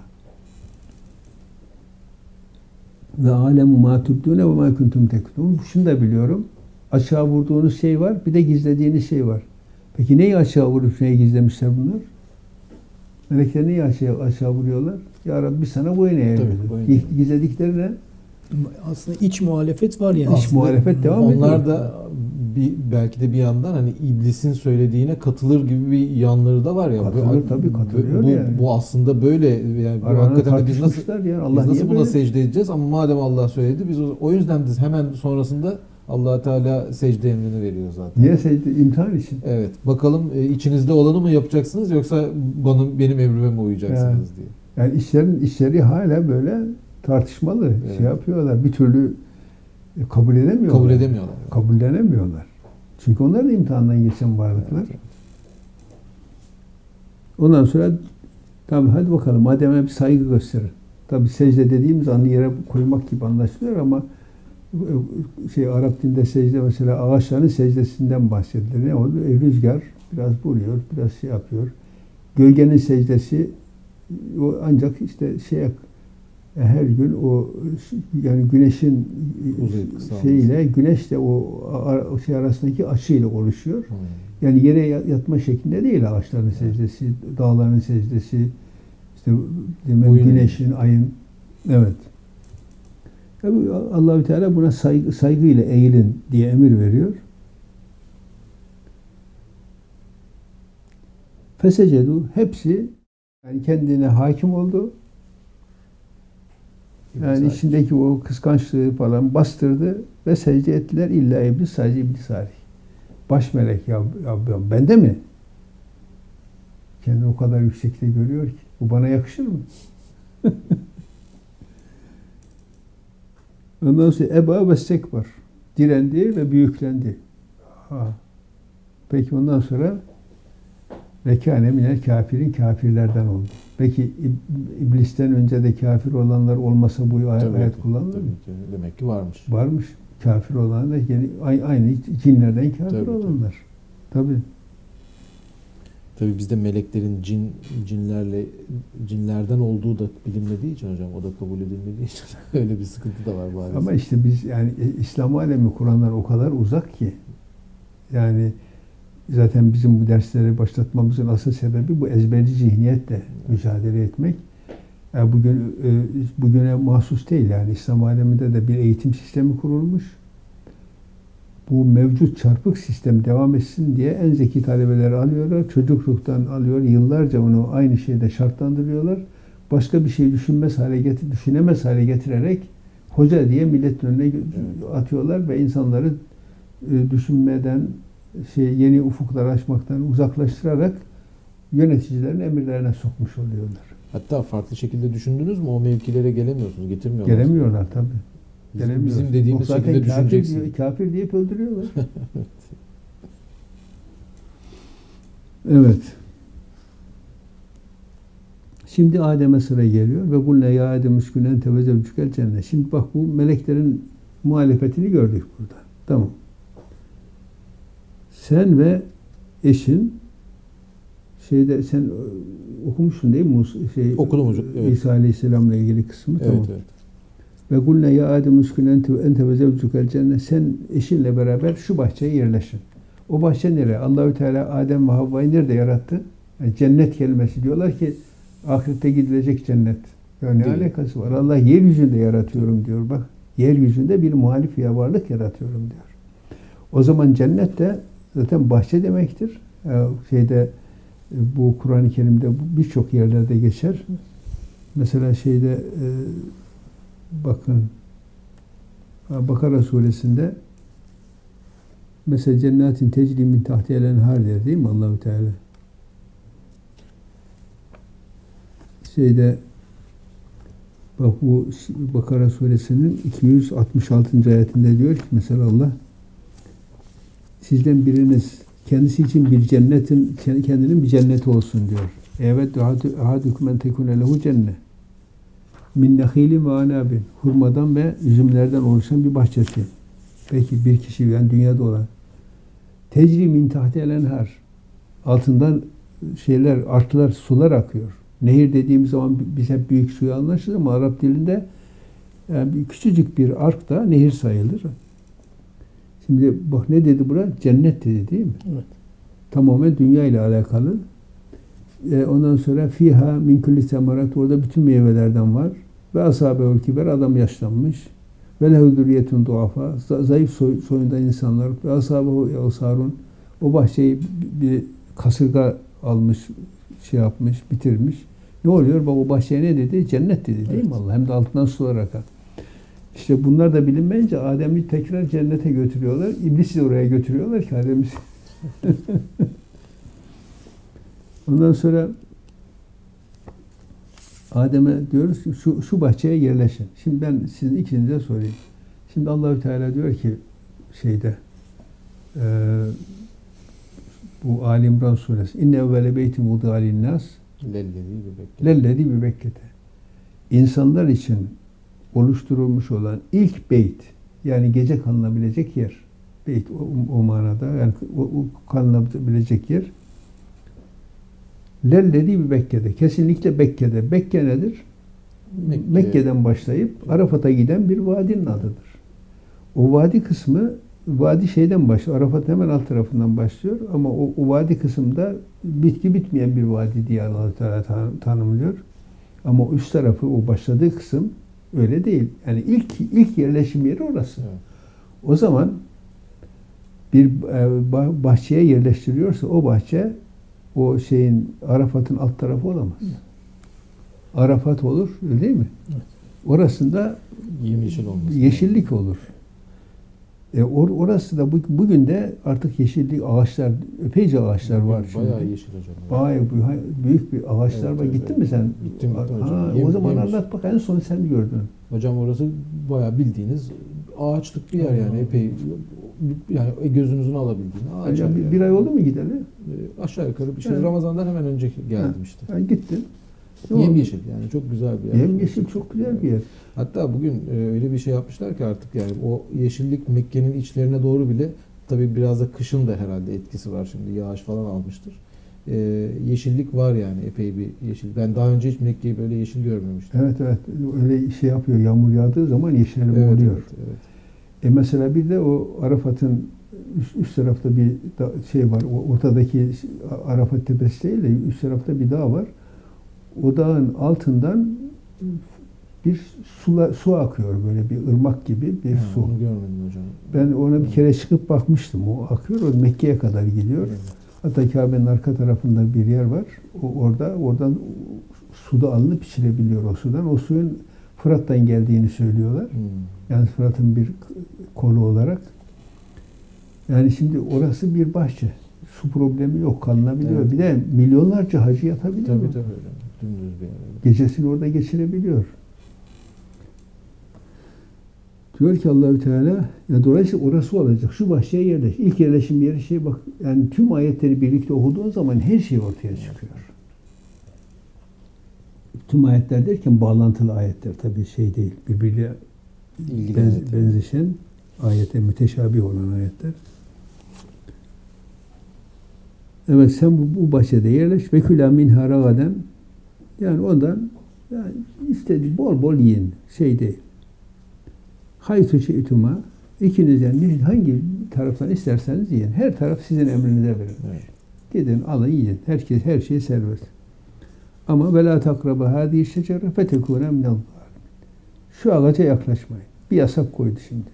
Ve alemu ma tubdune ve ma kuntum tektumun. Şunu da biliyorum. Açığa vurduğunuz şey var, bir de gizlediğiniz şey var. Peki neyi açığa vurup neyi gizlemişler bunlar? Melekler neyi aşağı, aşağı vuruyorlar? Ya Rabbi sana boyun eğiyor. Gizledikleri ne? Aslında iç muhalefet var yani. İç muhalefet devam onlar ediyor. Onlar da bir, belki de bir yandan hani iblisin söylediğine katılır gibi bir yanları da var ya. Katılır bu, tabii katılıyor bu, yani. Bu aslında böyle yani bu Aralarında hakikaten biz nasıl, yani. Allah biz nasıl buna böyle? secde edeceğiz ama madem Allah söyledi biz o, o yüzden biz hemen sonrasında Allah Teala secde emrini veriyor zaten. Niye secde? İmtihan için. Evet. Bakalım içinizde olanı mı yapacaksınız yoksa bana, benim emrime mi uyacaksınız yani, diye. Yani işlerin işleri hala böyle tartışmalı. Evet. Şey yapıyorlar. Bir türlü kabul edemiyorlar. Kabul edemiyorlar. Kabullenemiyorlar. Çünkü onlar da imtihandan geçen varlıklar. Evet, evet. Ondan sonra tabii hadi bakalım Adem'e bir saygı gösterir. Tabii secde dediğimiz anı yere koymak gibi anlaşılıyor ama şey Arap dilinde secde mesela ağaçların secdesinden bahsedilir. Ne oldu? E, rüzgar biraz vuruyor, biraz şey yapıyor. Gölgenin secdesi o ancak işte şey her gün o yani güneşin şeyiyle güneş de o şey arasındaki açıyla oluşuyor. Hmm. Yani yere yatma şeklinde değil ağaçların hmm. secdesi, dağların secdesi, işte demem güneşin, ayın. Evet. Tabii Allahü Teala buna saygı, saygıyla eğilin diye emir veriyor. Fesecedu hepsi yani kendine hakim oldu. Yani içindeki o kıskançlığı falan bastırdı ve secde ettiler illa iblis sadece iblis hariç. Baş melek ya, ya bende mi? Kendini o kadar yüksekte görüyor ki bu bana yakışır mı? Ondan sonra eba ve stekbar. Direndi ve büyüklendi. Ha. Peki ondan sonra Rekâne minel kafirin kafirlerden oldu. Peki iblisten önce de kafir olanlar olmasa bu ayet, ayet kullanılır mı? Demek ki varmış. Varmış. Kafir olanlar yani aynı cinlerden kafir tabii, olanlar. Tabii. Tabii bizde meleklerin cin cinlerle cinlerden olduğu da bilinmediği için hocam o da kabul edilmediği için öyle bir sıkıntı da var maalesef. Ama işte biz yani İslam alemi kuranlar o kadar uzak ki Yani zaten bizim bu dersleri başlatmamızın asıl sebebi bu ezberci zihniyetle mücadele etmek. Yani bugün e, bugüne mahsus değil, yani İslam aleminde de bir eğitim sistemi kurulmuş. Bu mevcut çarpık sistem devam etsin diye en zeki talebeleri alıyorlar. Çocukluktan alıyor. Yıllarca onu aynı şeyde şartlandırıyorlar. Başka bir şey düşünmez hale getir, düşünemez hale getirerek hoca diye milletin önüne atıyorlar ve insanları e, düşünmeden, şey, yeni ufuklar açmaktan uzaklaştırarak yöneticilerin emirlerine sokmuş oluyorlar. Hatta farklı şekilde düşündünüz mü o mevkilere gelemiyorsunuz, getirmiyorlar. Gelemiyorlar tabii. Bizim, bizim dediğimiz Zaten şekilde kafir düşüneceksin. diyor, kafir deyip öldürüyorlar. Evet. Şimdi Adem'e sıra geliyor ve kulle ya Adem üskün ente ve zevcükel cennet. Şimdi bak, bu meleklerin muhalefetini gördük burada. Tamam. Sen ve eşin şeyde sen okumuşsun değil mi? Şey, Okudum hocam. Evet. İsa Aleyhisselam'la ilgili kısmı. Evet, Tamam. evet. Ve kulle ya Adem üskün ente ente ve zevcükel cennet. Sen eşinle beraber şu bahçeye yerleşin. O bahçe nereye? Allahü Teala Adem ve Havva'yı nerede yarattı? Yani cennet kelimesi, diyorlar ki ahirette gidilecek cennet. Yani ne Değil. alakası var? Allah yeryüzünde yaratıyorum diyor. Bak, yeryüzünde bir muhalif ya varlık yaratıyorum diyor. O zaman cennet de zaten bahçe demektir. Ee, şeyde bu Kur'an-ı Kerim'de birçok yerlerde geçer. Mesela şeyde e, bakın Bakara suresinde mesela cennetin tecri min tahtiha el-enhar der değil mi Allahu Teala? Şeyde bak, bu Bakara suresinin iki yüz altmış altıncı ayetinde diyor ki mesela Allah, sizden biriniz kendisi için bir cennetin, kendinin bir cenneti olsun diyor. Evet, ahadukum en tekune lehu cennet min nehilin ve anabin, hurmadan ve üzümlerden oluşan bir bahçesi. Peki bir kişi, yani dünyada olan, tecri min tahtiha el-enhar, altından şeyler, artılar, sular akıyor. Nehir dediğimiz zaman biz hep büyük suyu anlaşırız ama Arap dilinde yani küçücük bir ark da nehir sayılır. Şimdi bak ne dedi bura? Cennet dedi değil mi? Evet. Tamamen dünya ile alakalı. E, ondan sonra fiha min kulli semarat, orada bütün meyvelerden var. Ve ashabeül kiber, adam yaşlanmış. Ve lehu zürriyetun duafa, zayıf soy, soyunda insanlar. Ve ashabehu yasarun, o bahçeyi bir kasırga almış, şey yapmış, bitirmiş. Ne oluyor? Bak, o bahçeye ne dedi? Cennet dedi değil Evet. mi Allah? Hem de altından sular akar. İşte bunlar da bilinmeyince Adem'i tekrar cennete götürüyorlar. İblisi de oraya götürüyorlar ki Adem'i. Ondan sonra Adem'e diyoruz ki şu, şu bahçeye yerleşin. Şimdi ben sizin ikinize sorayım. Şimdi Allahü Teala diyor ki şeyde e, bu Ali İmran suresi inne evvele beytin vudi'a linnâs lellezî bi Bekke'te. İnsanlar için oluşturulmuş olan ilk beyt, yani gece kalınabilecek yer. Beyt o, o manada, yani o, o kalınabilecek yer. Lellezî bi Bekke'de. Kesinlikle Bekke'de. Bekke nedir? Mekke. Mekke'den başlayıp Arafat'a giden bir vadinin adıdır. O vadi kısmı, vadi şeyden başlıyor. Arafat hemen alt tarafından başlıyor ama o, o vadi kısımda bitki bitmeyen bir vadi diye Allah-u Teala tan- tanımlıyor. Ama üst tarafı, o başladığı kısım öyle değil. Yani ilk ilk yerleşim yeri orası. Evet. O zaman bir e, bahçeye yerleştiriyorsa o bahçe o şeyin, Arafat'ın alt tarafı olamaz. Evet. Arafat olur, öyle değil mi? Evet. Orasında Yemyeşil olması. yeşillik olur. E or, orası da bu, bugün de artık yeşillik, ağaçlar, epeyce ağaçlar var şimdi. Bayağı yeşil hocam. Bayağı büyük, büyük bir ağaçlar Evet, var. evet, Gittin evet. mi sen? Gittim, gittim hocam. Ha, Yem- o zaman yemiş. anlat bak, en son sen gördün. Hocam orası bayağı bildiğiniz ağaçlık bir yer yani, Allah. epey yani gözünüzün alabildiğini ağaç. Hocam bir, yani. bir ay oldu mu gideli? Ee, aşağı yukarı bir şey. Evet. Ramazan'dan hemen önce geldim Ha. işte. Ha, gittin. Ne oldu? Yemyeşil yani, çok güzel bir yer. Yemyeşil çok güzel bir yer. Hatta bugün e, öyle bir şey yapmışlar ki artık, yani o yeşillik Mekke'nin içlerine doğru bile, tabii biraz da kışın da herhalde etkisi var, şimdi yağış falan almıştır. E, yeşillik var yani, epey bir yeşil. Ben daha önce hiç Mekke'yi böyle yeşil görmemiştim. Evet evet. Öyle şey yapıyor. Yağmur yağdığı zaman yeşerme Evet, oluyor. evet, evet. E mesela bir de o Arafat'ın üst, üst tarafta bir da, şey var. O, ortadaki Arafat Tepesi değil de üst tarafta bir dağ var. O dağın altından bir su, su akıyor, böyle bir ırmak gibi bir Ha, su. onu görmedim hocam. Ben ona bir Hı. kere çıkıp bakmıştım. O akıyor, o Mekke'ye kadar gidiyor. Evet. Hatta Kabe'nin arka tarafında bir yer var. O orada oradan suda alınıp içilebiliyor o sudan. O suyun Fırat'tan geldiğini söylüyorlar. Hmm. Yani Fırat'ın bir kolu olarak. Yani şimdi orası bir bahçe. Su problemi yok, kalınabiliyor. Evet. Bir de milyonlarca hacı yatabiliyor. Tabii tabii hocam. Dümdüz bir yer. Gecesini orada geçirebiliyor. Diyor ki Allahü Teala, ya dolayısıyla orası olacak. Şu bahçeye yerleş. İlk yerleşim yeri şey bak. Yani tüm ayetleri birlikte okuduğun zaman her şey ortaya çıkıyor. Tüm ayetler derken bağlantılı ayetler tabii şey değil. Birbiriyle İlgili benz, ayetler. benzeşen ayetler, müteşabih olan ayetler. Evet, sen bu, bu bahçede yerleş. Ve külâ minhâ ragaden. Yani ondan yani istediği bol bol yiyin. Şey değil. Haytü şe'tuma, ikiniz yani hangi taraftan isterseniz yiyin. Her taraf sizin emrinize verilmiş. Evet. Gidin alın yiyin. Herkes her şey serbest. Ama ve la takraba hâdî şecere fetekûne minel Şu ağaca yaklaşmayın. Bir yasak koydu şimdi.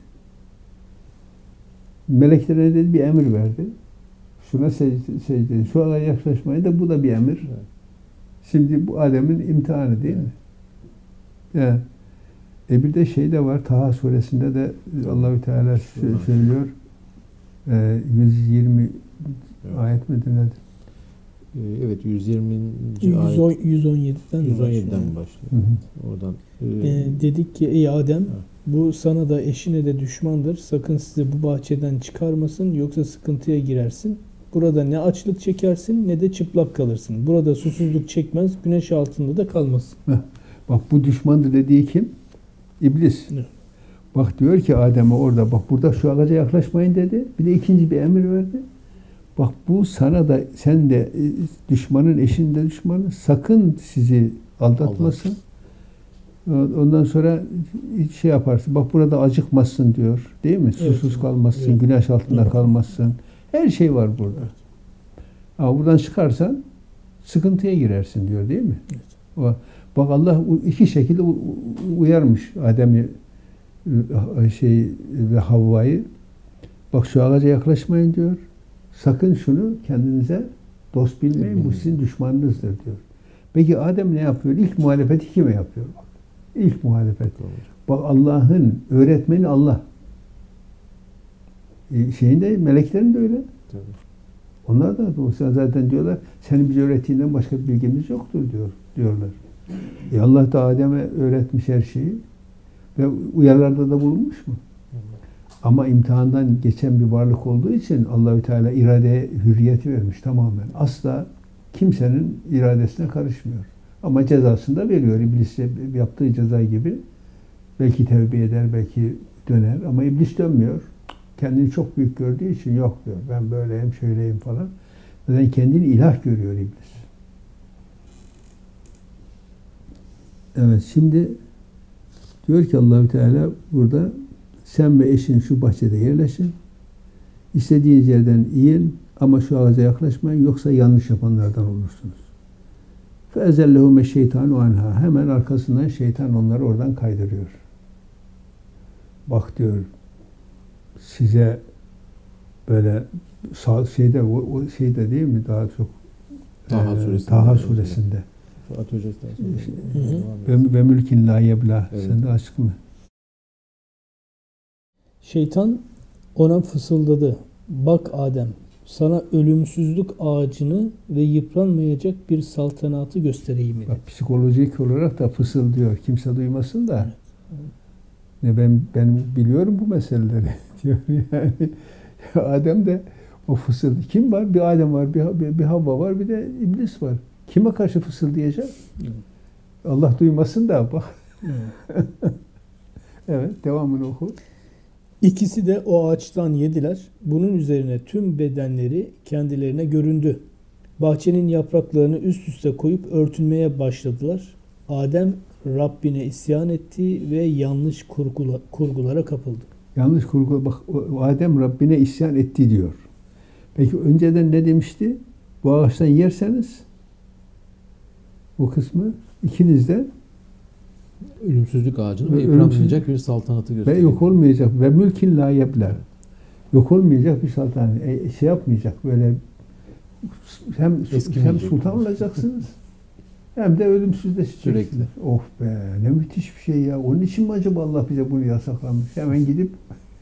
Meleklere dedi bir emir verdi. Şuna secde, secde edin. Şu ağaca yaklaşmayın da bu da bir emir. Evet. Şimdi bu Adem'in imtihanı değil Evet. mi? Yani E bir de şey de var, Taha suresinde de Allahü Teala şö- söylüyor. E, yüz yirmi Evet. ayet midir nedir? Ee, Evet, yüz yirminci yüz on, ayet. yüz on yediden yüz on yediden başlıyor. başlıyor. Hı hı. Oradan. e, Ee, dedik ki ey Adem, Evet. bu sana da eşine de düşmandır. Sakın sizi bu bahçeden çıkarmasın, yoksa sıkıntıya girersin. Burada ne açlık çekersin ne de çıplak kalırsın. Burada susuzluk çekmez, güneş altında da kalmazsın. Bak bu düşmandır dediği kim? İblis. Evet. Bak diyor ki Adem'e orada, bak burada şu ağaca yaklaşmayın dedi. Bir de ikinci bir emir verdi. Bak bu sana da, sen de e, düşmanın, eşin de düşmanın. Sakın sizi aldatmasın. Ondan sonra şey yaparsın. Bak burada acıkmazsın diyor. Değil mi? Evet, Susuz evet. kalmazsın, Evet. güneş altında Evet. kalmazsın. Her şey var burada. Evet. Ama buradan çıkarsan sıkıntıya girersin diyor değil mi? Evet. O, bak Allah iki şekilde uyarmış Adem'i şey ve Havva'yı. Bak şu ağaca yaklaşmayın diyor. Sakın şunu kendinize dost bilmeyin. Bu sizin düşmanınızdır diyor. Peki Adem ne yapıyor? İlk muhalefeti kime yapıyor? Bak. İlk muhalefet. Bak Allah'ın öğretmeni Allah. E, şeyinde meleklerin de öyle. Tabii. Onlar da zaten diyorlar senin bize öğrettiğinden başka bir bilgimiz yoktur diyor diyorlar. E Allah da Adem'e öğretmiş her şeyi ve uyarılarda da bulunmuş mu? Evet. Ama imtihandan geçen bir varlık olduğu için Allahü Teala iradeye hürriyeti vermiş tamamen. Asla kimsenin iradesine karışmıyor. Ama cezasını da veriyor. İblis'e yaptığı ceza gibi. Belki tevbe eder, belki döner ama iblis dönmüyor. Kendini çok büyük gördüğü için yok diyor. Ben böyleyim, şöyleyim falan. Zaten kendini ilah görüyor iblis. Evet, şimdi diyor ki Allahü Teala burada sen ve eşin şu bahçede yerleşin. İstediğiniz yerden yiyin ama şu ağaca yaklaşmayın yoksa yanlış yapanlardan olursunuz. فَاَزَلَّهُمَ şeytanu anha. Hemen arkasından şeytan onları oradan kaydırıyor. Bak diyor size böyle sağ şeyde o, o şeyde değil mi daha çok Taha e, suresinde. Taha suresinde. Fuat Hoca istersen. Şey, Devam Ve, etsin. ve mülkin la yebla. Evet. Sen de açık mı? Şeytan ona fısıldadı. Bak Adem, sana ölümsüzlük ağacını ve yıpranmayacak bir saltanatı göstereyim dedi. Bak, psikolojik olarak da fısıldıyor. Kimse duymasın da. Evet. Ne ben ben biliyorum bu meseleleri diyor yani. Adem de o fısıldı. Kim var? Bir Adem var, bir, bir, bir Havva var, bir de iblis var. Kime karşı fısıldayacak? Evet. Allah duymasın da bak. Evet. Evet, devamını oku. İkisi de o ağaçtan yediler. Bunun üzerine tüm bedenleri kendilerine göründü. Bahçenin yapraklarını üst üste koyup örtünmeye başladılar. Adem Rabbine isyan etti ve yanlış kurgula, kurgulara kapıldı. Yanlış kurgu. Bak o Adem Rabbine isyan etti diyor. Peki önceden ne demişti? Bu ağaçtan yerseniz o kısmı ikiniz de Ölümsüzlük ağacını ve Ölümsüzlük- yıpranmayacak bir saltanatı ve gösteriyor. yok olmayacak ve mülkin la yebler. Yok olmayacak bir saltanat. E, şey yapmayacak böyle hem hem Eskimeyecek. sultan olacaksınız hem de ölümsüzleşeceksiniz. Sürekli. Of be ne müthiş bir şey ya. Onun için mi acaba Allah bize bunu yasaklamış? Hemen gidip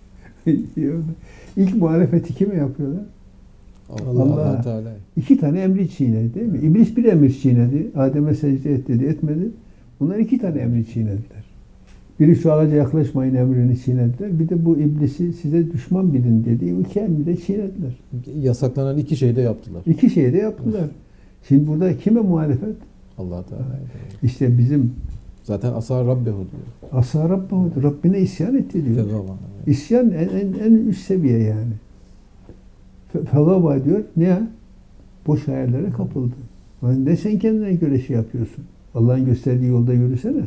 ilk muhalefeti kime yapıyorlar? Allah, Allah. Allah Teala. İki tane emri çiğnedi değil mi? İblis bir emir çiğnedi. Adem'e secde et dedi, etmedi. Bunlar iki tane emri çiğnediler. Biri şu ağaca yaklaşmayın emrini çiğnediler. Bir de bu iblisi size düşman bilin dedi. İki emri de çiğnediler. Yasaklanan iki şey de yaptılar. İki şeyi de yaptılar. Şimdi burada kime muhalefet? Allah Teala. İşte bizim Zaten asa Rabbehu diyor. asa Rabbahu, Rabbine isyan etti diyor. Fegava. İsyan en, en, en üst seviye yani. Fe- Fegava diyor. Ne? Boş hayallere kapıldı. Yani ne sen kendine göre şey yapıyorsun? Allah'ın gösterdiği yolda yürüsene.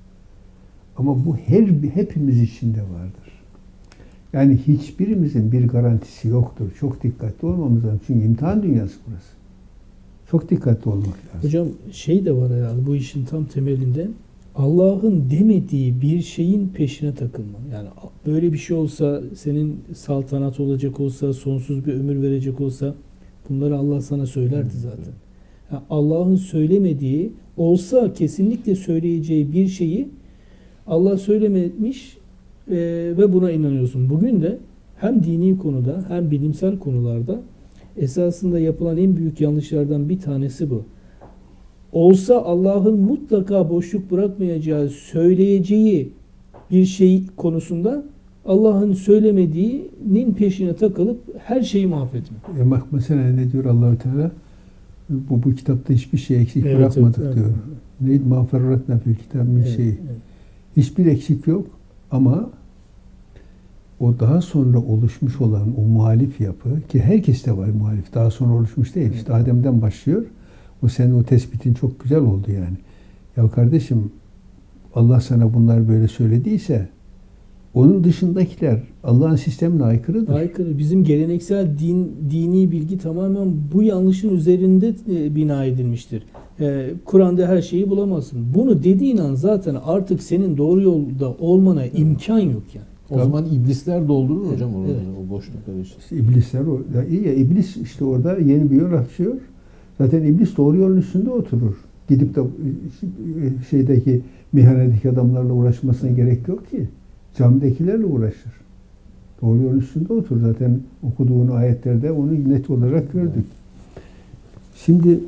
Ama bu her hepimiz içinde vardır. Yani hiçbirimizin bir garantisi yoktur. Çok dikkatli olmamız lazım. Çünkü imtihan dünyası burası. Çok dikkatli olmak lazım. Hocam şey de var herhalde bu işin tam temelinde Allah'ın demediği bir şeyin peşine takılma. Yani böyle bir şey olsa, senin saltanat olacak olsa, sonsuz bir ömür verecek olsa bunları Allah sana söylerdi zaten. Yani Allah'ın söylemediği, olsa kesinlikle söyleyeceği bir şeyi Allah söylememiş e, ve buna inanıyorsun. Bugün de hem dini konuda hem bilimsel konularda esasında yapılan en büyük yanlışlardan bir tanesi bu. Olsa Allah'ın mutlaka boşluk bırakmayacağı, söyleyeceği bir şey konusunda Allah'ın söylemediğinin peşine takılıp her şeyi mahvetme. E bak mesela ne diyor Allahu Teala? Bu, bu kitapta hiçbir şey eksik Evet, bırakmadık evet, diyor. evet. Neydi? Mağferratna fil kitab min Evet, şey. evet. Hiçbir eksik yok ama o daha sonra oluşmuş olan o muhalif yapı ki herkeste var muhalif. Daha sonra oluşmuş değil. İşte Adem'den başlıyor. O senin o tespitin çok güzel oldu yani. Ya kardeşim Allah sana bunlar böyle söylediyse onun dışındakiler Allah'ın sistemine aykırıdır. Aykırı. Bizim geleneksel din, dini bilgi tamamen bu yanlışın üzerinde e, bina edilmiştir. E, Kur'an'da her şeyi bulamazsın. Bunu dediğin an zaten artık senin doğru yolda olmana imkan yok yani. O zaman iblisler doldurur hocam orada Evet. o boşlukları işte. İşte iblisler o. Ya iyi ya iblis işte orada yeni bir yol açıyor. Zaten iblis doğru yolun üstünde oturur. Gidip de şeydeki mihanedeki adamlarla uğraşmasına gerek yok ki. Camidekilerle uğraşır. Doğru yolun üstünde oturur. Zaten okuduğun ayetlerde onu net olarak gördük. Şimdi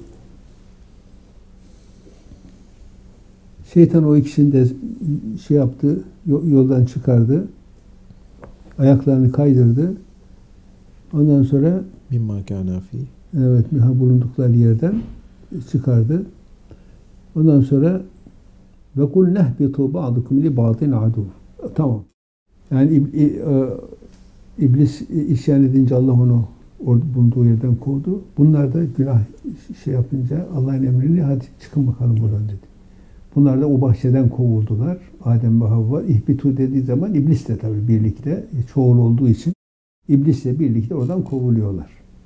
şeytan o ikisini de şey yaptı, yoldan çıkardı. Ayaklarını kaydırdı. Ondan sonra Mimma kâne fî. evet bulundukları yerden çıkardı. Ondan sonra ve kul nehbitu ba'dukum li ba'din adu. Tamam. Yani iblis isyan edince Allah onu orada bulunduğu yerden kovdu. Bunlar da günah şey yapınca Allah'ın emrini hadi çıkın bakalım buradan dedi. Bunlar da o bahçeden kovuldular. Adem ve Havva ihbitu dediği zaman iblis de tabii birlikte çoğul olduğu için iblisle birlikte oradan kovuluyorlar.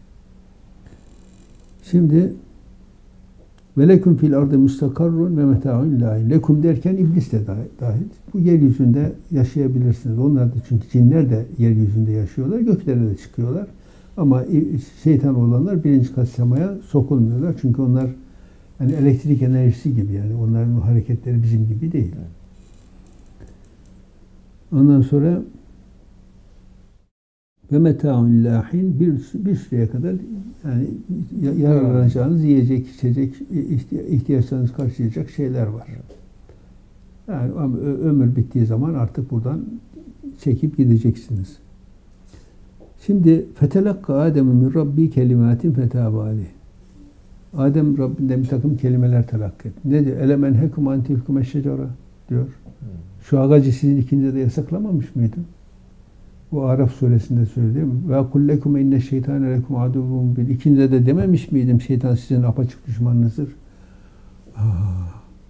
Şimdi ve leküm fil ardı mustakarrun ve meta'un lahin. Lekum derken iblis de dahil. Bu yeryüzünde yaşayabilirsiniz. Onlar da çünkü cinler de yeryüzünde yaşıyorlar. Göklere de çıkıyorlar. Ama şeytan olanlar birinci kat semaya sokulmuyorlar. Çünkü onlar yani elektrik enerjisi gibi yani. Onların hareketleri bizim gibi değil. Ondan sonra ve meta'un lahin bir, bir süreye kadar yani yararlanacağınız yiyecek, içecek, ihtiyaçlarınızı karşılayacak şeyler var. Yani ömür bittiği zaman artık buradan çekip gideceksiniz. Şimdi fetelakka Adem'e min Rabbi kelimatin fetâbe aleyh. Adem Rabbinden bir takım kelimeler telakki etti. Ne diyor? Elemen hekum antilkum eşşecera diyor. Şu ağacı sizin ikinize de yasaklamamış mıydım? Bu Araf suresinde söylüyor. Ve kullekum inne şeytane lekum aduvun bil. İkinize de dememiş miydim şeytan sizin apaçık düşmanınızdır?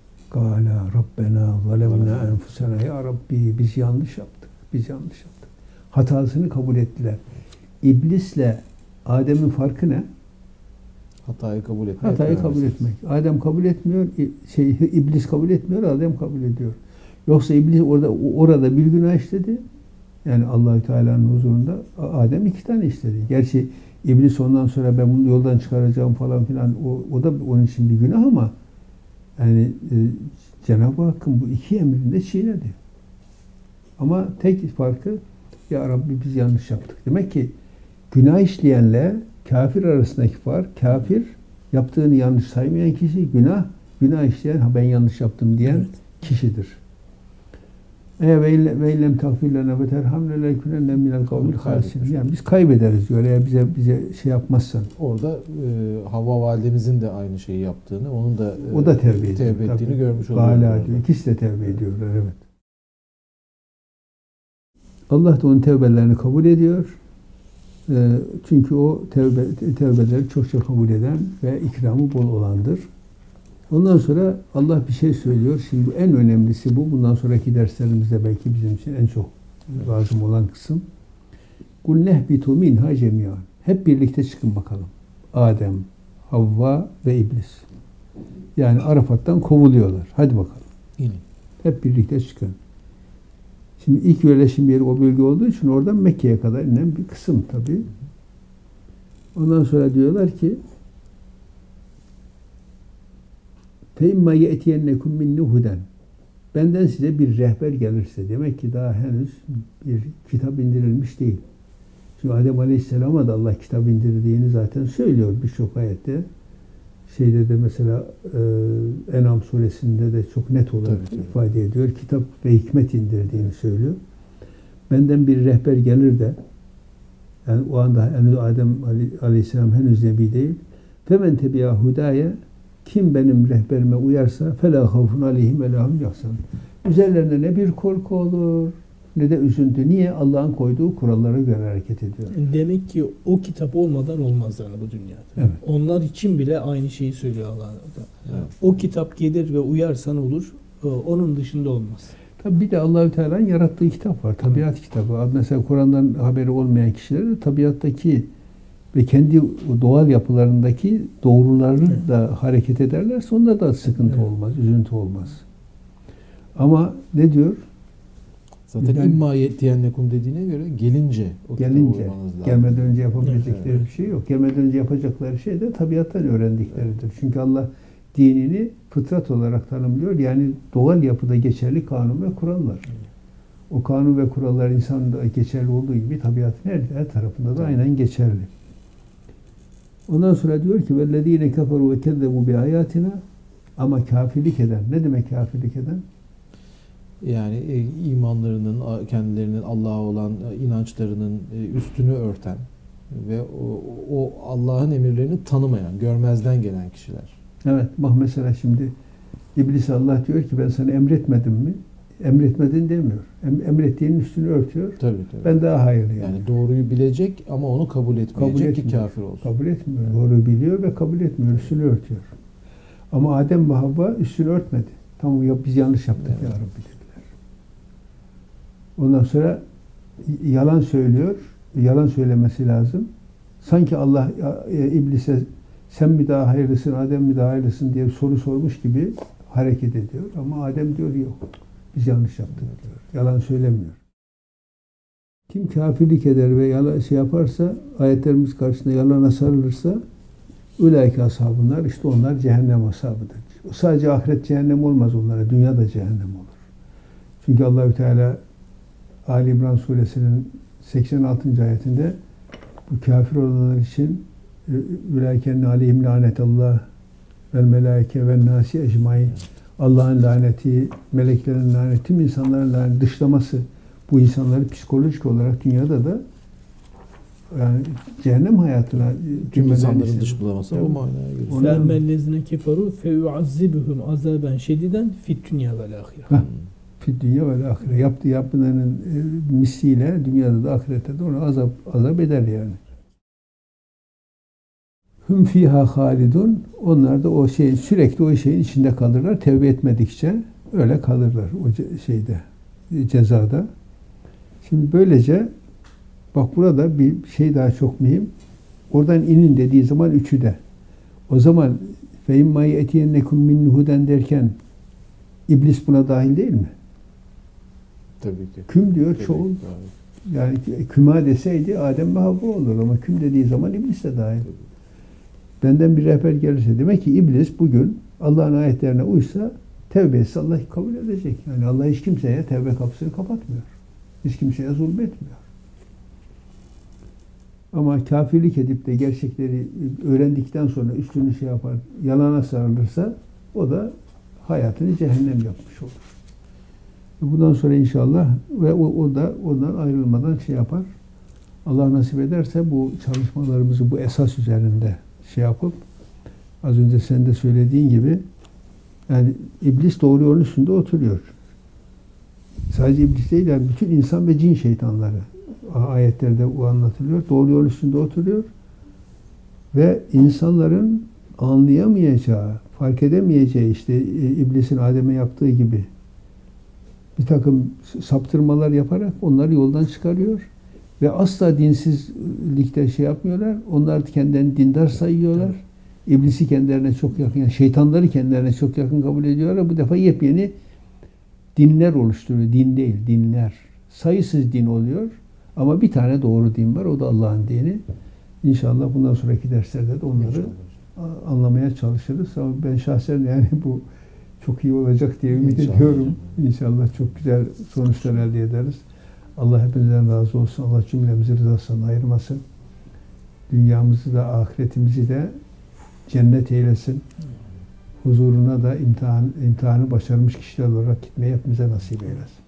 Kâlâ Rabbena zalemna enfusena. Ya Rabbi biz yanlış yaptık. Biz yanlış yaptık. Hatasını kabul ettiler. İblisle Adem'in farkı ne? Hatayı kabul etmek. Hatayı kabul etmek. Adem kabul etmiyor, şey iblis kabul etmiyor, Adem kabul ediyor. Yoksa iblis orada orada bir günah işledi. Yani Allahü Teala'nın huzurunda Adem iki tane işledi. Gerçi iblis ondan sonra ben bunu yoldan çıkaracağım falan filan o, o da onun için bir günah ama yani e, Cenab-ı Hakk'ın bu iki emrini de çiğnedi. Ama tek farkı ya Rabbi biz yanlış yaptık. Demek ki günah işleyenle kafir arasındaki fark, kafir yaptığını yanlış saymayan kişi, günah günah işleyen ha ben yanlış yaptım diyen evet. kişidir. E ve eylem tagfirlene ve terhamle lekünenne minel kavmil hasirin. Yani biz kaybederiz diyor. Eğer bize bize şey yapmazsan. Orada e, Havva validemizin de aynı şeyi yaptığını, onun da e, o da tevbe, ediyor, tevbe ettiğini tabii. görmüş oluyoruz. Hala diyor. İkisi de tevbe ediyorlar. Evet. Allah da onun tevbelerini kabul ediyor. E, çünkü o tevbe, tevbeleri çokça kabul eden ve ikramı bol olandır. Ondan sonra Allah bir şey söylüyor. Şimdi en önemlisi bu. Bundan sonraki derslerimizde belki bizim için en çok lazım olan kısım. Kul nehbitu minha cemiyan. Hep birlikte çıkın bakalım. Adem, Havva ve İblis. Yani Arafat'tan kovuluyorlar. Hadi bakalım. İnin. Hep birlikte çıkın. Şimdi ilk yerleşim yeri o bölge olduğu için oradan Mekke'ye kadar inen bir kısım tabii. Ondan sonra diyorlar ki فَاِمَّا يَأْتِيَنَّكُمْ مِنْ نُهُدًا Benden size bir rehber gelirse, demek ki daha henüz bir kitap indirilmiş değil. Çünkü Adem Aleyhisselam'a da Allah kitap indirdiğini zaten söylüyor birçok ayette. Şeyde de mesela e, En'am suresinde de çok net olarak tabii, tabii. ifade ediyor. Kitap ve hikmet indirdiğini söylüyor. Benden bir rehber gelir de, yani o anda henüz Adem Aleyhisselam henüz nebi değil. فَمَنْ تَبِيَا هُدَايَ Kim benim rehberime uyarsa فَلَا خَوْفٌ عَلَيْهِمْ وَلَا هُمْ يَحْزَنُونَ Üzerlerine ne bir korku olur ne de üzüntü. Niye? Allah'ın koyduğu kurallara göre hareket ediyor. Demek ki o kitap olmadan olmaz yani bu dünyada. Evet. Onlar için bile aynı şeyi söylüyor Allah. Yani evet. O kitap gelir ve uyarsan olur. Onun dışında olmaz. Tabi bir de Allahü Teala'nın yarattığı kitap var. Tabiat kitabı. Mesela Kur'an'dan haberi olmayan kişiler de tabiattaki ve kendi doğal yapılarındaki doğruları evet. da hareket ederlerse onda da sıkıntı evet. olmaz, üzüntü olmaz. Ama ne diyor? Zaten yani, imma yetiyennekum dediğine göre gelince o gelince, gelmeden önce yapabilecekleri evet. bir şey yok. Gelmeden önce yapacakları şey de tabiattan öğrendikleridir. Evet. Çünkü Allah dinini fıtrat olarak tanımlıyor. Yani doğal yapıda geçerli kanun ve kurallar. Evet. O kanun ve kurallar insanda geçerli olduğu gibi tabiatın her, her tarafında da evet. aynen geçerli. Ondan sonra diyor ki vellezine keferu ve kezzebu bi ayatina ama kafirlik eden. Ne demek kafirlik eden? Yani e, imanlarının, kendilerinin Allah'a olan inançlarının e, üstünü örten ve o, o Allah'ın emirlerini tanımayan, görmezden gelen kişiler. Evet, bak mesela şimdi İblis Allah diyor ki ben sana emretmedim mi? Emretmedin demiyor. Em, emrettiğinin üstünü örtüyor. Tabii, tabii. Ben daha hayırlı yani. Yani doğruyu bilecek ama onu kabul etmeyecek kabul ki kafir olsun. Kabul etmiyor. Evet. Doğruyu biliyor ve kabul etmiyor. Üstünü örtüyor. Ama Adem ve Havva üstünü örtmedi. Tamam ya biz yanlış yaptık evet. ya Rabbi dediler. Ondan sonra yalan söylüyor. Yalan söylemesi lazım. Sanki Allah e, İblis'e sen mi daha hayırlısın, Adem mi daha hayırlısın diye soru sormuş gibi hareket ediyor. Ama Adem diyor yok. Biz yanlış yaptık diyor. Yalan söylemiyor. Kim kafirlik eder ve yalan şey yaparsa, ayetlerimiz karşısında yalana sarılırsa ulaike ashabınlar, işte onlar cehennem ashabıdır. Sadece ahiret cehennem olmaz onlara, dünya da cehennem olur. Çünkü Allahü Teala Ali İmran suresinin seksen altıncı ayetinde bu kafir olanlar için ulaikenne aleyhim lanetallah vel melaike ven nasi ecmaîn Allah'ın laneti, meleklerin laneti, tüm insanların laneti, dışlaması bu insanları psikolojik olarak dünyada da yani cehennem hayatına tüm insanların dışlaması o manaya geliyor. Femmellezine keferu feyuazzibuhum azaben şediden fit dünya vel ahire. Fit dünya vel ahire. Yaptığı yapılarının misliyle dünyada da ahirette de onu azap azap eder yani. Hüm fiha halidun. Onlar da o şeyin sürekli o şeyin içinde kalırlar. Tevbe etmedikçe öyle kalırlar o şeyde cezada. Şimdi böylece Bak burada bir şey daha çok mühim. Oradan inin dediği zaman üçü de. O zaman فَاِمَّا يَأْتِيَنَّكُمْ مِنْ هُدًا derken iblis buna dahil değil mi? Tabii ki. Küm diyor Tabii çoğul. ki. Yani küma deseydi Adem ve Havva olur ama küm dediği zaman iblis de dahil. Tabii. Benden bir rehber gelirse demek ki iblis bugün Allah'ın ayetlerine uysa tevbe etse Allah kabul edecek. Yani Allah hiç kimseye tevbe kapısını kapatmıyor. Hiç kimseye zulmetmiyor. Ama kafirlik edip de gerçekleri öğrendikten sonra üstünü şey yapar, yalana sarılırsa o da hayatını cehennem yapmış olur. Bundan sonra inşallah ve o, o da ondan ayrılmadan şey yapar. Allah nasip ederse bu çalışmalarımızı bu esas üzerinde şey yapıp az önce sen de söylediğin gibi yani iblis doğru yolun üstünde oturuyor. Sadece iblis değil yani bütün insan ve cin şeytanları ayetlerde o anlatılıyor. Doğru yolun üstünde oturuyor ve insanların anlayamayacağı, fark edemeyeceği işte iblisin Adem'e yaptığı gibi bir takım saptırmalar yaparak onları yoldan çıkarıyor ve asla dinsizlikte şey yapmıyorlar. Onlar kendilerini dindar sayıyorlar. İblisi kendilerine çok yakın, yani şeytanları kendilerine çok yakın kabul ediyorlar. Bu defa yepyeni dinler oluşturuyor. Din değil, dinler. Sayısız din oluyor. Ama bir tane doğru din var. O da Allah'ın dini. İnşallah bundan sonraki derslerde de onları İnşallah. anlamaya çalışırız. Ama ben şahsen yani bu çok iyi olacak diye ümit İnşallah. ediyorum. İnşallah çok güzel sonuçlar elde ederiz. Allah hepinizden razı olsun. Allah cümlemizi rızasından ayırmasın. Dünyamızı da ahiretimizi de cennet eylesin. Huzuruna da imtihan, imtihanı başarmış kişiler olarak gitmeyi hepimize nasip eylesin.